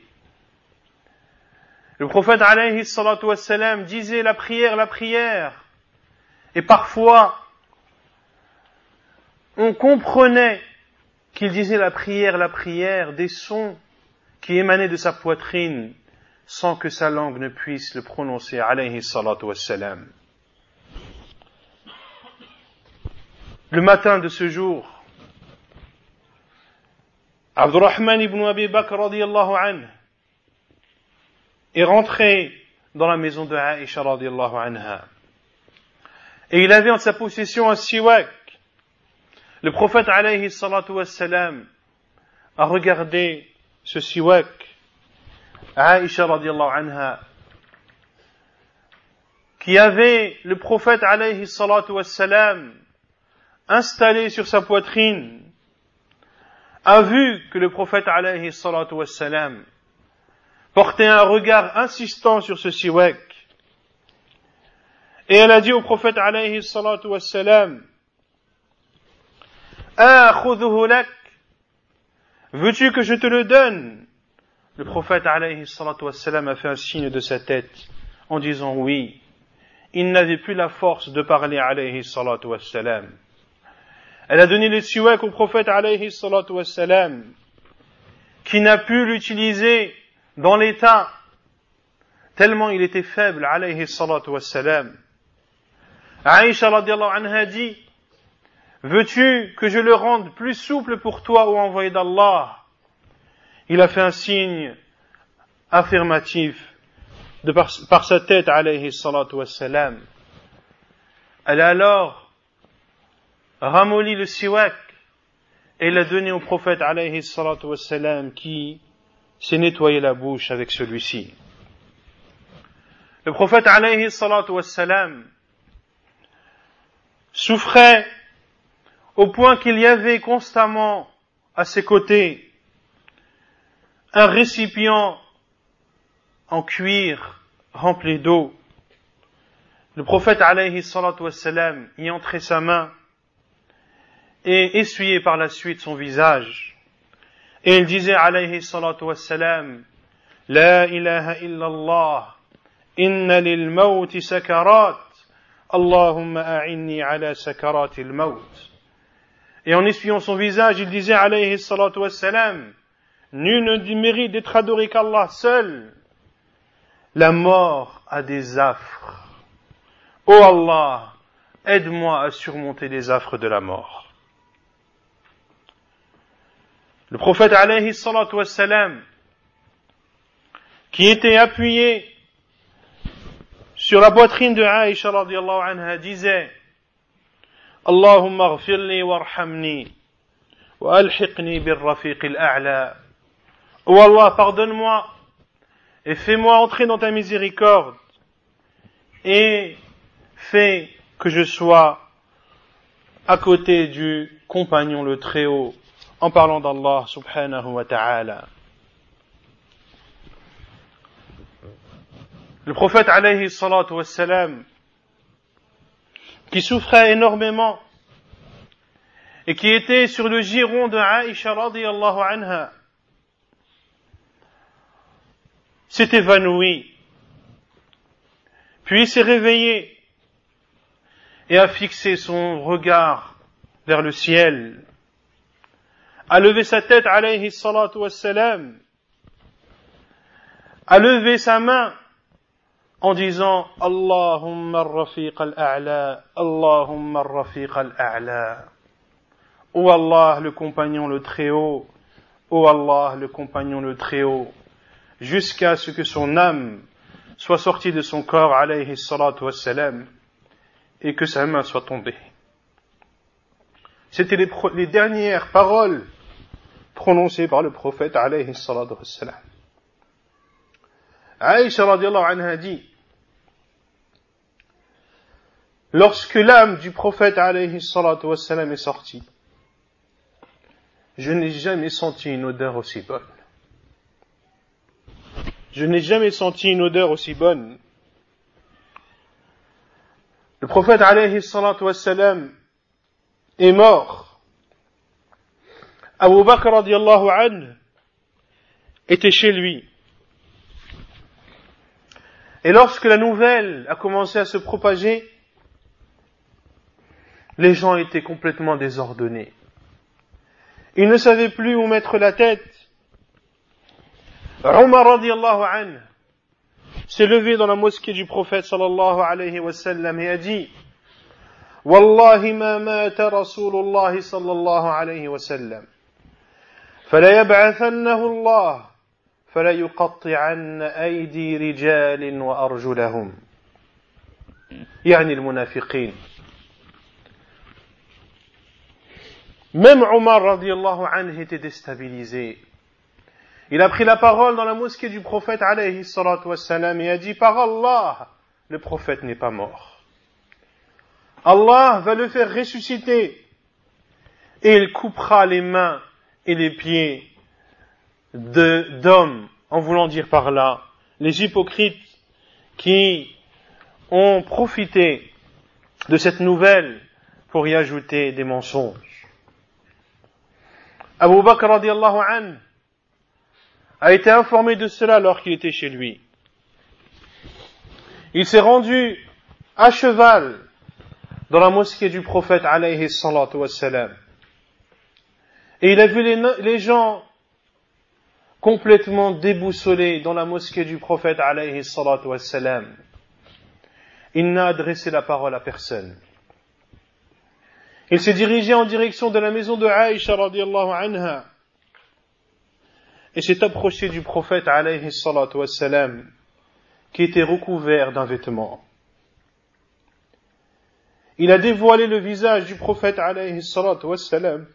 Le prophète alayhi salatu wassalam disait la prière, la prière, et parfois on comprenait qu'il disait la prière, la prière, des sons qui émanaient de sa poitrine sans que sa langue ne puisse le prononcer alayhi salatu wassalam. Le matin de ce jour, Abdurrahman ibn Abi Bakr radiyallahu anhu est rentré dans la maison de Aïcha radiyallahu anha. Et il avait en sa possession un siwak. Le prophète alayhi salatu wassalam a regardé ce siwak. Aïcha radiyallahu anha, qui avait le prophète alayhi salatu wassalam installé sur sa poitrine, a vu que le prophète alayhi salatu wassalam portait un regard insistant sur ce siwak. Et elle a dit au prophète alayhi salatu wassalam, akhudhuhu lak, veux-tu que je te le donne? Le prophète alayhi salatu wassalam a fait un signe de sa tête en disant oui. Il n'avait plus la force de parler alayhi salatu wassalam. Elle a donné le siwak au prophète alayhi salatu wassalam, qui n'a pu l'utiliser dans l'état, tellement il était faible alayhi salatu wassalam. Aïcha radiyallahu anha dit, veux-tu que je le rende plus souple pour toi, ô envoyé d'Allah? Il a fait un signe affirmatif de par, par sa tête alayhi salatu wassalam. Elle a alors ramolli le siwak et l'a donné au prophète alayhi salatu wassalam, qui s'est nettoyé la bouche avec celui-ci. Le prophète alayhi salatu wassalam souffrait au point qu'il y avait constamment à ses côtés un récipient en cuir rempli d'eau. Le prophète alayhi salatu wassalam y entrait sa main et essuyait par la suite son visage. Et il disait alayhi salatu wassalam, La ilaha illallah, inna lil mawti sakarat, Allahumma a'inni ala sakaratil mawt. Et en essuyant son visage, il disait, alayhi salatu wassalam, nul ne mérite d'être adoré qu'Allah seul. La mort a des affres. Ô Allah, aide-moi à surmonter les affres de la mort. Le prophète alayhi salatu wassalam, qui était appuyé sur la poitrine de Aïcha radiyallahu anha, disait, Allahumma ghfirli warhamni wa alhiqni bir-rafiq al-a'la. Ô Allah, pardonne-moi et fais-moi entrer dans ta miséricorde et fais que je sois à côté du compagnon le Très-Haut, en parlant d'Allah subhanahu wa ta'ala. Le prophète alayhi salatu wassalam, qui souffrait énormément et qui était sur le giron de Aïcha radiyallahu anha, s'est évanoui, puis s'est réveillé et a fixé son regard vers le ciel, a levé sa tête alayhi salatu wassalam, a levé sa main en disant Allahumma ar-rafiq al-a'la, Allahumma ar-rafiq al-a'la. Ô Allah, le compagnon le Très-Haut, ô Allah, le compagnon le Très-Haut, jusqu'à ce que son âme soit sortie de son corps, alayhi salatu wassalam, et que sa main soit tombée. C'était les, pro- les dernières paroles prononcées par le prophète, alayhi salatu wassalam. Aïcha radiallahu anha dit, lorsque l'âme du prophète, alayhi salatu wassalam, est sortie, je n'ai jamais senti une odeur aussi bonne. Je n'ai jamais senti une odeur aussi bonne. Le prophète alayhi salatu wassalam est mort. Abu Bakr radiallahu anhu était chez lui. Et lorsque la nouvelle a commencé à se propager, les gens étaient complètement désordonnés. Ils ne savaient plus où mettre la tête. Omar radiallahu anhu s'est levé dans la mosquée du prophète sallallahu alayhi wa sallam et a dit Wallahi ma mata Rasulullah sallallahu alayhi wa sallam fala yab'athannahu Allah fala yuqatti'anna aydi rijalin wa arjulahum yani al-munafiqin. Même Omar radiallahu anhu était déstabilisé. Il a pris la parole dans la mosquée du prophète alayhi salatu wassalam et a dit par Allah, le prophète n'est pas mort. Allah va le faire ressusciter et il coupera les mains et les pieds de, d'hommes, en voulant dire par là, les hypocrites qui ont profité de cette nouvelle pour y ajouter des mensonges. Abu Bakr radiallahu anhu a été informé de cela alors qu'il était chez lui. Il s'est rendu à cheval dans la mosquée du prophète alayhi salatu wassalam. Et il a vu les, les gens complètement déboussolés dans la mosquée du prophète alayhi salatu wassalam. Il n'a adressé la parole à personne. Il s'est dirigé en direction de la maison de Aïcha radiallahu anha et s'est approché du prophète alayhi salatu wassalam qui était recouvert d'un vêtement. Il a dévoilé le visage du prophète alayhi salatu wassalam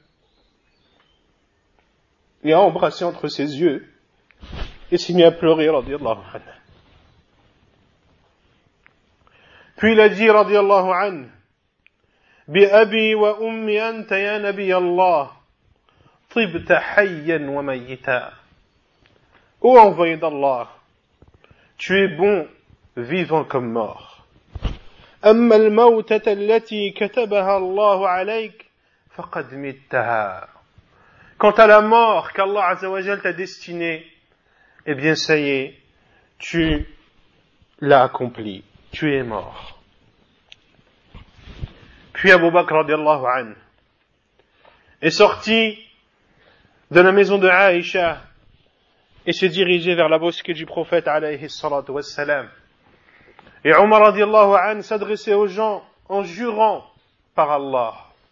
et a embrassé entre ses yeux et s'est mis à pleurer radiallahu anhu. Puis il a dit radiallahu anhu بأبي وأمي أنت يا نبي الله طبت حيا وميتا. Ô envoyé d'Allah, tu es bon, vivant comme mort. أما الموتة التي كتبها الله عليك فقد متها. Quant à la mort qu'Allah Azza wa Jal t'a destinée, eh bien ça y est, tu l'as accompli, tu es mort. Puis Abu Bakr radiallahu anhu est sorti de la maison de Aïcha et s'est dirigé vers la mosquée du prophète alayhi salatu wassalam. Et Omar radiallahu anhu s'adressait aux gens en jurant par Allah.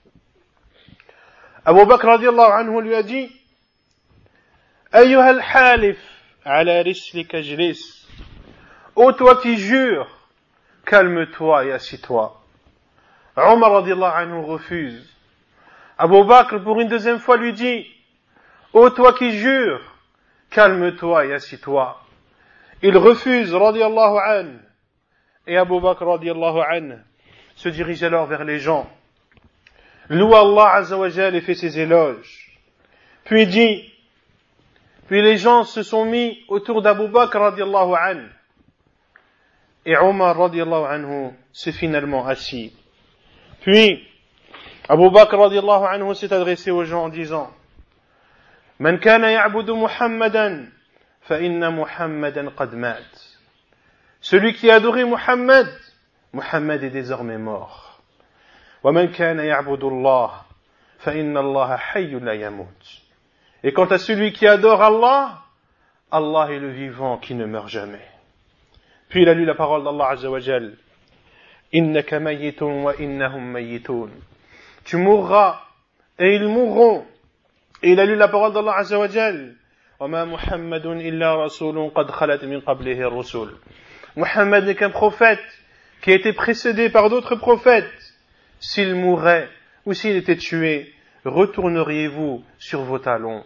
Abu Bakr radiallahu anhu lui a dit: Ayyuha al-halif ala rislika jlis. Ô toi qui jures, calme-toi et assis-toi. Omar radiallahu anhu refuse. Abu Bakr pour une deuxième fois lui dit: Ô toi qui jures, calme-toi et assis-toi. Il refuse radiallahu anhu. Et Abu Bakr radiallahu anhu se dirige alors vers les gens, loue Allah azza wa jal et fait ses éloges. Puis dit, puis les gens se sont mis autour d'Abu Bakr radiallahu anhu. Et Omar radiallahu anhu s'est finalement assis. Puis Abu Bakr radiallahu anhu s'est adressé aux gens en disant: Man kana ya'budu Muhammadan fa inna Muhammadan qad mat. Celui qui a adoré Muhammad, Muhammad est désormais mort. Wa man kana ya'budu Allah fa inna Allah hayyun la yamut. Et quant à celui qui adore Allah, Allah est le vivant qui ne meurt jamais. Puis il a lu la parole d'Allah azza wa jal: Innaka mayyitun wa innahum mayyitun. Tu mourras et ils mourront. Et il a lu la parole d'Allah azza wa jal: Wa ma Muhammadun illa rasulun qad khalat min qablihi ar-rusul. Muhammad n'est qu'un prophète qui a été précédé par d'autres prophètes. S'il mourait ou s'il était tué, retourneriez-vous sur vos talons?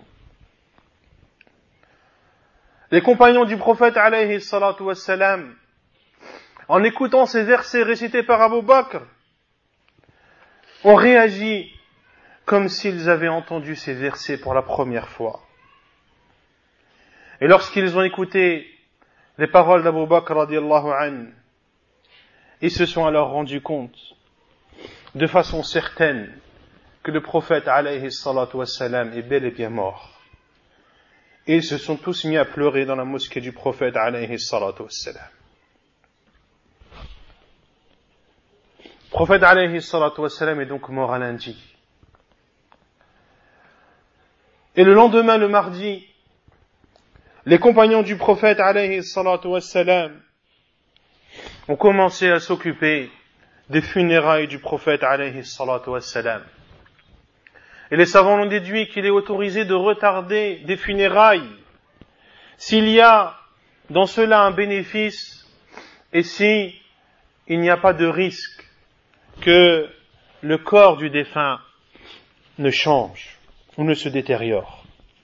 Les compagnons du prophète alayhi salatu wassalam, en écoutant ces versets récités par Abu Bakr, ont réagi comme s'ils avaient entendu ces versets pour la première fois. Et lorsqu'ils ont écouté les paroles d'Abu Bakr radiallahu anhu, ils se sont alors rendus compte de façon certaine que le prophète alayhi salatu wassalam est bel et bien mort. Et ils se sont tous mis à pleurer dans la mosquée du prophète alayhi salatu wassalam. Le prophète alayhi salatu wassalam est donc mort à lundi. Et le lendemain, le mardi, les compagnons du prophète alayhi salatu wassalam ont commencé à s'occuper des funérailles du prophète alayhi salatu wassalam. Et les savants ont déduit qu'il est autorisé de retarder des funérailles s'il y a dans cela un bénéfice et si il n'y a pas de risque que le corps du défunt ne change ou ne se détériore.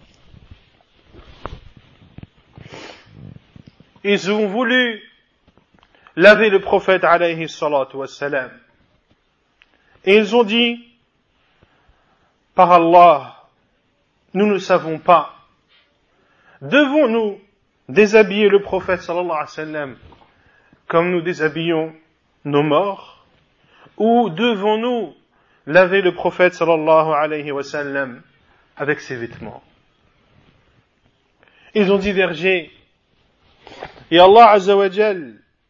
Ils ont voulu laver le prophète alayhi salatu wassalam. Et ils ont dit: par Allah, nous ne savons pas. Devons-nous déshabiller le prophète sallallahu alayhi wa sallam comme nous déshabillons nos morts? Ou devons-nous laver le prophète sallallahu alayhi wa sallam avec ses vêtements? Ils ont divergé. Et Allah azza wa jal,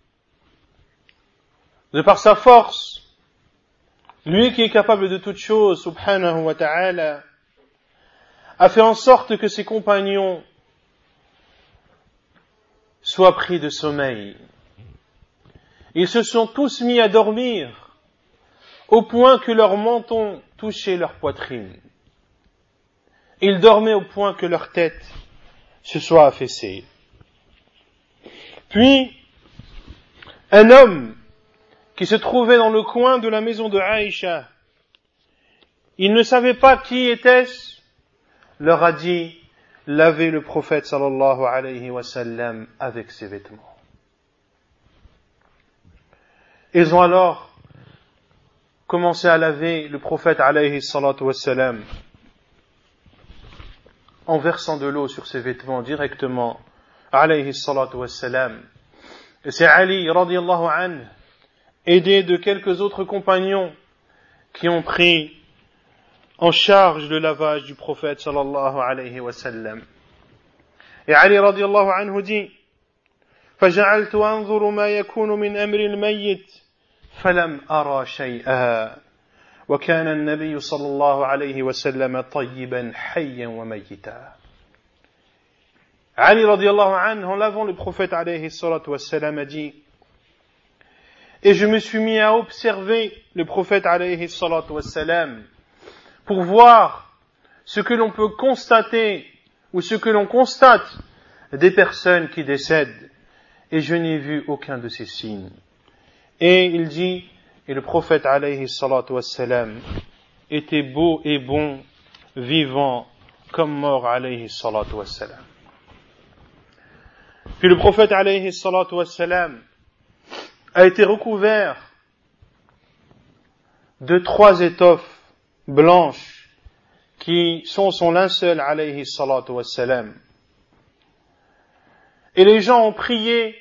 de par sa force, lui qui est capable de toutes choses, subhanahu wa ta'ala, a fait en sorte que ses compagnons soient pris de sommeil. Ils se sont tous mis à dormir, au point que leur menton touchait leur poitrine. Ils dormaient au point que leur tête se soit affaissée. Puis, un homme qui se trouvait dans le coin de la maison de Aïcha, il ne savait pas qui était-ce, leur a dit: lavez le prophète sallallahu alayhi wa sallam avec ses vêtements. Ils ont alors commencé à laver le prophète alayhi salatu wa sallam en versant de l'eau sur ses vêtements directement alayhi salatu wa sallam. Et c'est Ali radiallahu anhu, aidé de quelques autres compagnons qui ont pris en charge le lavage du prophète sallallahu alayhi wa sallam. Et Ali radiallahu anhu dit: فَجَعَلْتُ أَنظُرُ مَا يَكُونُ مِنْ أَمْرِ الْمَيِّتِ فَلَمْ أَرَى شَيْئًا وكان النبي صلى الله عليه وسلم طيبا حيا وميتا. Ali radiallahu anhu, en lavant le prophète alayhi salatu wassalam, a dit: et je me suis mis à observer le prophète alayhi salatu wassalam pour voir ce que l'on peut constater ou ce que l'on constate des personnes qui décèdent, et je n'ai vu aucun de ces signes. Et il dit, et le prophète alayhi salatu wassalam était beau et bon, vivant comme mort alayhi salatu wassalam. Puis le prophète alayhi salatu wassalam a été recouvert de trois étoffes blanches qui sont son linceul alayhi salatu wassalam. Et les gens ont prié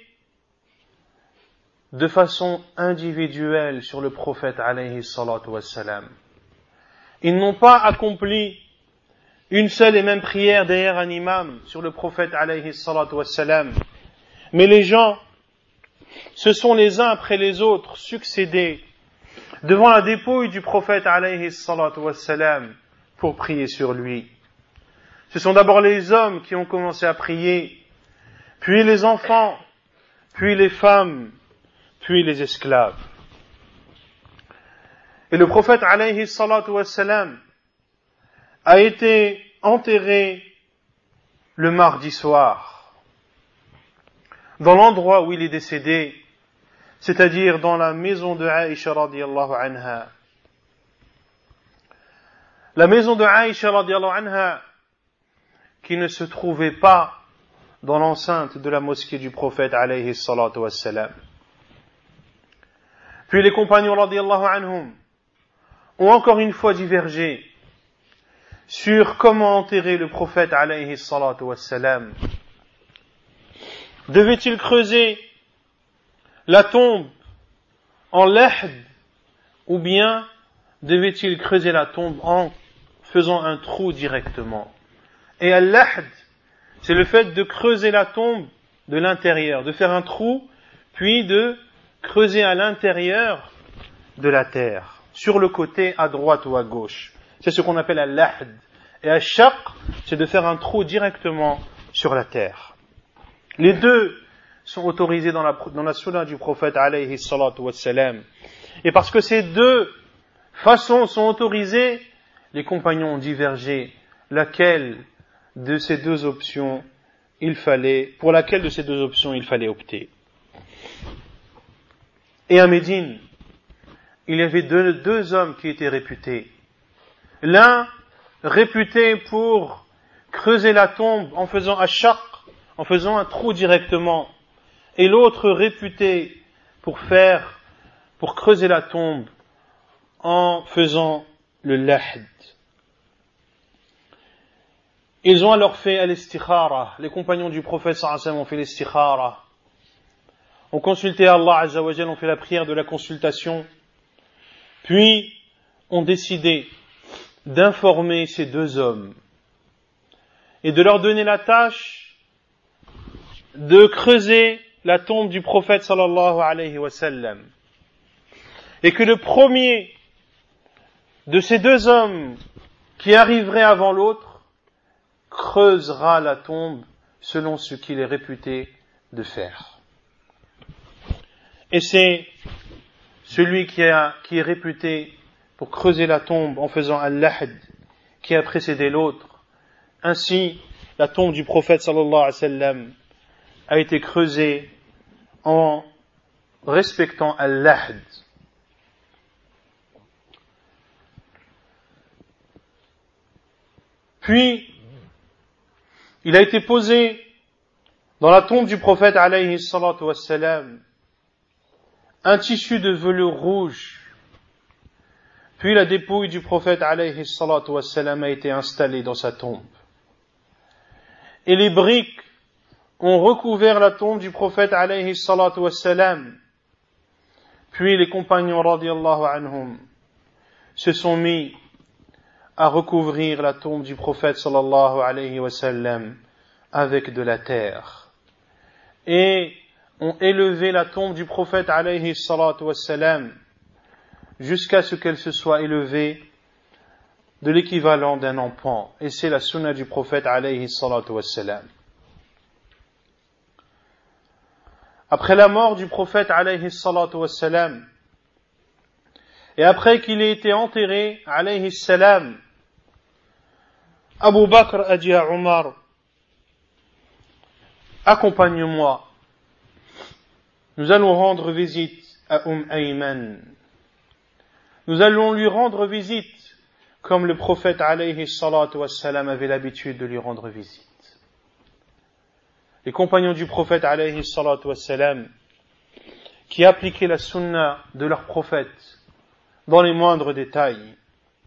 de façon individuelle sur le prophète alayhi salatu wassalam. Ils n'ont pas accompli une seule et même prière derrière un imam sur le prophète alayhi salatu wassalam. Mais les gens se sont les uns après les autres succédés devant la dépouille du prophète alayhi salatu wassalam pour prier sur lui. Ce sont d'abord les hommes qui ont commencé à prier, puis les enfants, puis les femmes, puis les esclaves. Et le prophète alayhi salatu wassalam a été enterré le mardi soir, dans l'endroit où il est décédé, c'est-à-dire dans la maison de Aïcha radiallahu anha. La maison de Aïcha radiallahu anha, qui ne se trouvait pas dans l'enceinte de la mosquée du prophète alayhi salatu wassalam. Puis les compagnons radiallahu anhum ont encore une fois divergé sur comment enterrer le prophète alayhi salatu wassalam. Devait-il creuser la tombe en lahd, ou bien devait-il creuser la tombe en faisant un trou directement? Et al-lahd, c'est le fait de creuser la tombe de l'intérieur, de faire un trou, puis de creuser à l'intérieur de la terre, sur le côté à droite ou à gauche. C'est ce qu'on appelle al-lahd. Et al-shaq, c'est de faire un trou directement sur la terre. Les deux sont autorisés dans la, dans la sunna du prophète alayhi salatu wassalam. Et parce que ces deux façons sont autorisées, les compagnons ont divergé laquelle de ces deux options il fallait, pour laquelle de ces deux options il fallait opter. Et à Médine, il y avait deux, deux hommes qui étaient réputés. L'un réputé pour creuser la tombe en faisant ashaq, en faisant un trou directement, et l'autre réputé pour faire, pour creuser la tombe en faisant le lahd. Ils ont alors fait al-istikhara. Les compagnons du prophète sallallahu alayhi wa sallam ont fait l'istikhara. Ont consulté Allah azza wa jalla, ont fait la prière de la consultation. Puis, ont décidé d'informer ces deux hommes et de leur donner la tâche de creuser la tombe du prophète sallallahu alayhi wa sallam. Et que le premier de ces deux hommes qui arriverait avant l'autre creusera la tombe selon ce qu'il est réputé de faire. Et c'est celui qui, a, qui est réputé pour creuser la tombe en faisant al-lahd qui a précédé l'autre. Ainsi, la tombe du prophète sallallahu alayhi wa sallam a été creusée en respectant al-lahd. Puis, il a été posé dans la tombe du prophète alayhi salatu wassalam un tissu de velours rouge. Puis la dépouille du prophète alayhi salatu wassalam a été installée dans sa tombe. Et les briques ont recouvert la tombe du prophète alayhi salatu wassalam. Puis les compagnons radiyallahu anhum se sont mis à recouvrir la tombe du prophète sallallahu alayhi wa sallam avec de la terre. Et ont élevé la tombe du prophète alayhi salatu wassalam jusqu'à ce qu'elle se soit élevée de l'équivalent d'un empan. Et c'est la sunna du prophète alayhi salatu wassalam. Après la mort du prophète alayhi salatu wassalam, et après qu'il ait été enterré alayhi salam, Abu Bakr a dit à Omar, accompagne-moi, nous allons rendre visite à Umm Ayman. Nous allons lui rendre visite comme le prophète alayhi salatu wassalam avait l'habitude de lui rendre visite. Les compagnons du prophète alayhi salatu wassalam qui appliquaient la sunna de leur prophète dans les moindres détails.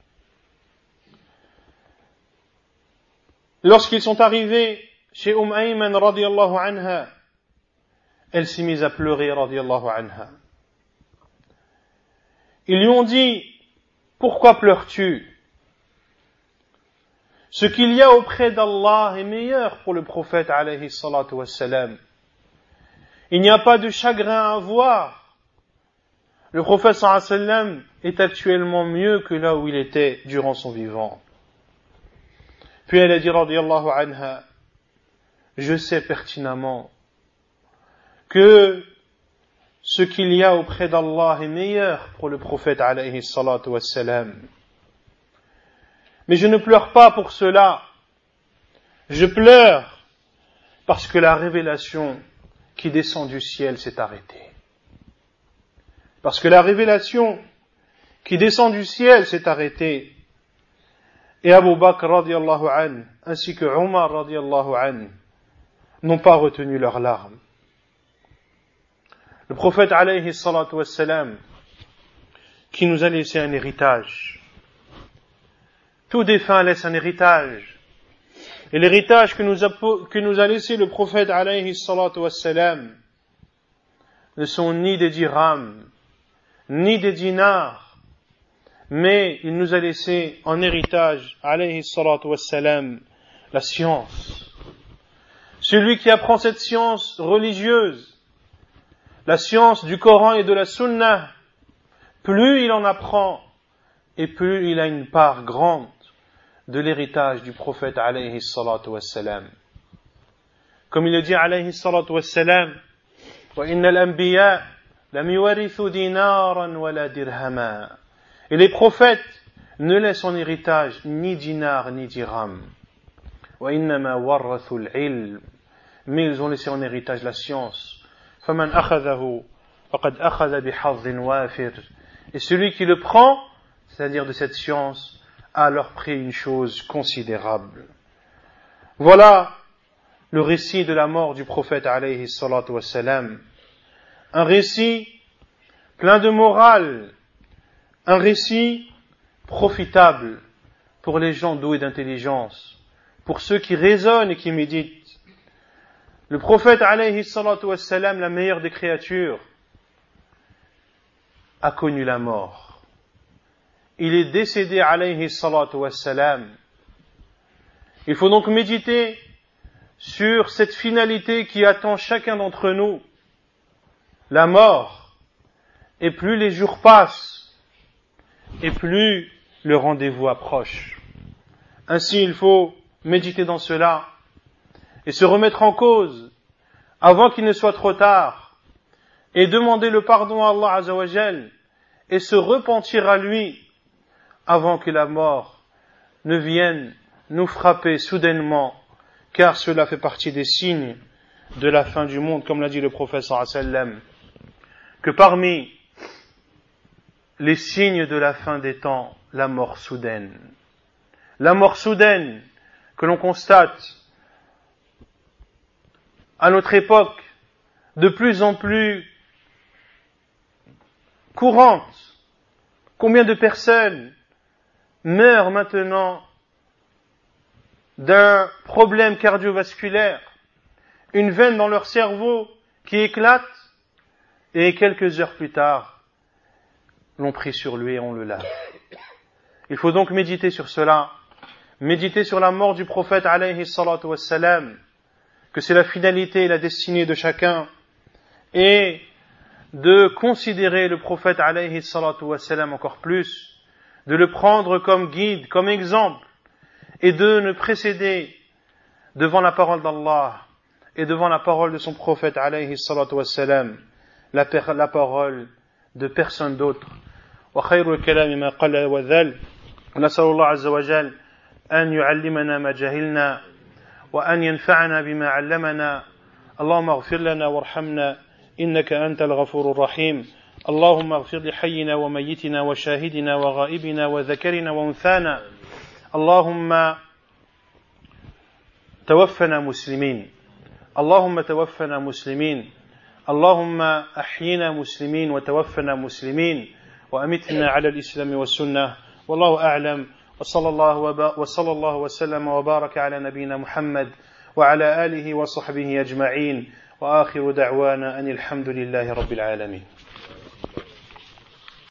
Lorsqu'ils sont arrivés chez Umm Ayman radiyallahu anha, elle s'est mise à pleurer radiyallahu anha. Ils lui ont dit, pourquoi pleures-tu? Ce qu'il y a auprès d'Allah est meilleur pour le prophète alayhi salatu wassalam. Il n'y a pas de chagrin à voir. Le prophète sallallahu alayhi wa sallam est actuellement mieux que là où il était durant son vivant. Puis elle a dit radiyallahu anha, je sais pertinemment que ce qu'il y a auprès d'Allah est meilleur pour le prophète alayhi salatu wassalam. Mais je ne pleure pas pour cela. Je pleure parce que la révélation qui descend du ciel s'est arrêtée. Parce que la révélation qui descend du ciel s'est arrêtée. Et Abu Bakr radiyallahu anhu ainsi que Omar radiyallahu anhu n'ont pas retenu leurs larmes. Le prophète alayhi salatu wassalam qui nous a laissé un héritage. Tout défunt laisse un héritage. Et l'héritage que nous a, que nous a laissé le prophète alayhi salatu wassalam ne sont ni des dirhams, ni des dinars, mais il nous a laissé en héritage alayhi salatu wassalam la science. Celui qui apprend cette science religieuse, la science du Coran et de la Sunna, plus il en apprend et plus il a une part grande de l'héritage du prophète alayhi salatu wassalam. Comme il le dit alayhi salatu wassalam, wa innal anbiya lam yuwarithu dinaran wala dirhama. Et les prophètes ne laissent en héritage ni dinar ni dirham. Wa innama warathu al-ilm. Mais ils ont laissé en héritage la science. Faman akhadhahu faqad akhadha bihadhin wafir. Et celui qui le prend, c'est-à-dire de cette science, a alors pris une chose considérable. Voilà le récit de la mort du prophète alayhi salatu wassalam. Un récit plein de morale, un récit profitable pour les gens doués d'intelligence, pour ceux qui raisonnent et qui méditent. Le prophète alayhi salatu wassalam, la meilleure des créatures, a connu la mort. Il est décédé alayhi salatu wassalam. Il faut donc méditer sur cette finalité qui attend chacun d'entre nous, la mort. Et plus les jours passent, et plus le rendez-vous approche. Ainsi, il faut méditer dans cela et se remettre en cause avant qu'il ne soit trop tard et demander le pardon à Allah Azza wa Jal et se repentir à lui avant que la mort ne vienne nous frapper soudainement, car cela fait partie des signes de la fin du monde, comme l'a dit le prophète sallallahu alayhi wa sallam, que parmi les signes de la fin des temps, la mort soudaine. La mort soudaine que l'on constate à notre époque de plus en plus courante. Combien de personnes meurent maintenant d'un problème cardiovasculaire, une veine dans leur cerveau qui éclate, et quelques heures plus tard, l'on prie sur lui et on le lave. Il faut donc méditer sur cela, méditer sur la mort du prophète alayhi salatu wassalam, que c'est la finalité et la destinée de chacun, et de considérer le prophète alayhi salatu wassalam encore plus, de le prendre comme guide, comme exemple, et de ne précéder devant la parole d'Allah et devant la parole de son prophète alayhi salatu wassalam, la, per- la parole de personne d'autre. وخير الكلام ما قل وذل ونسأل الله عز وجل أن يعلمنا ما جهلنا وأن ينفعنا بما علمنا اللهم اغفر لنا وارحمنا إنك أنت الغفور الرحيم اللهم اغفر لحينا وميتنا وشاهدنا وغائبنا وذكرنا وأنثانا اللهم توفنا مسلمين اللهم توفنا مسلمين اللهم أحينا مسلمين وتوفنا مسلمين وأمتنا على الإسلام والسنة والله أعلم وصلى الله, وب... وصلى الله وسلم وبارك على نبينا محمد وعلى آله وصحبه أجمعين وآخر دعوانا أن الحمد لله رب العالمين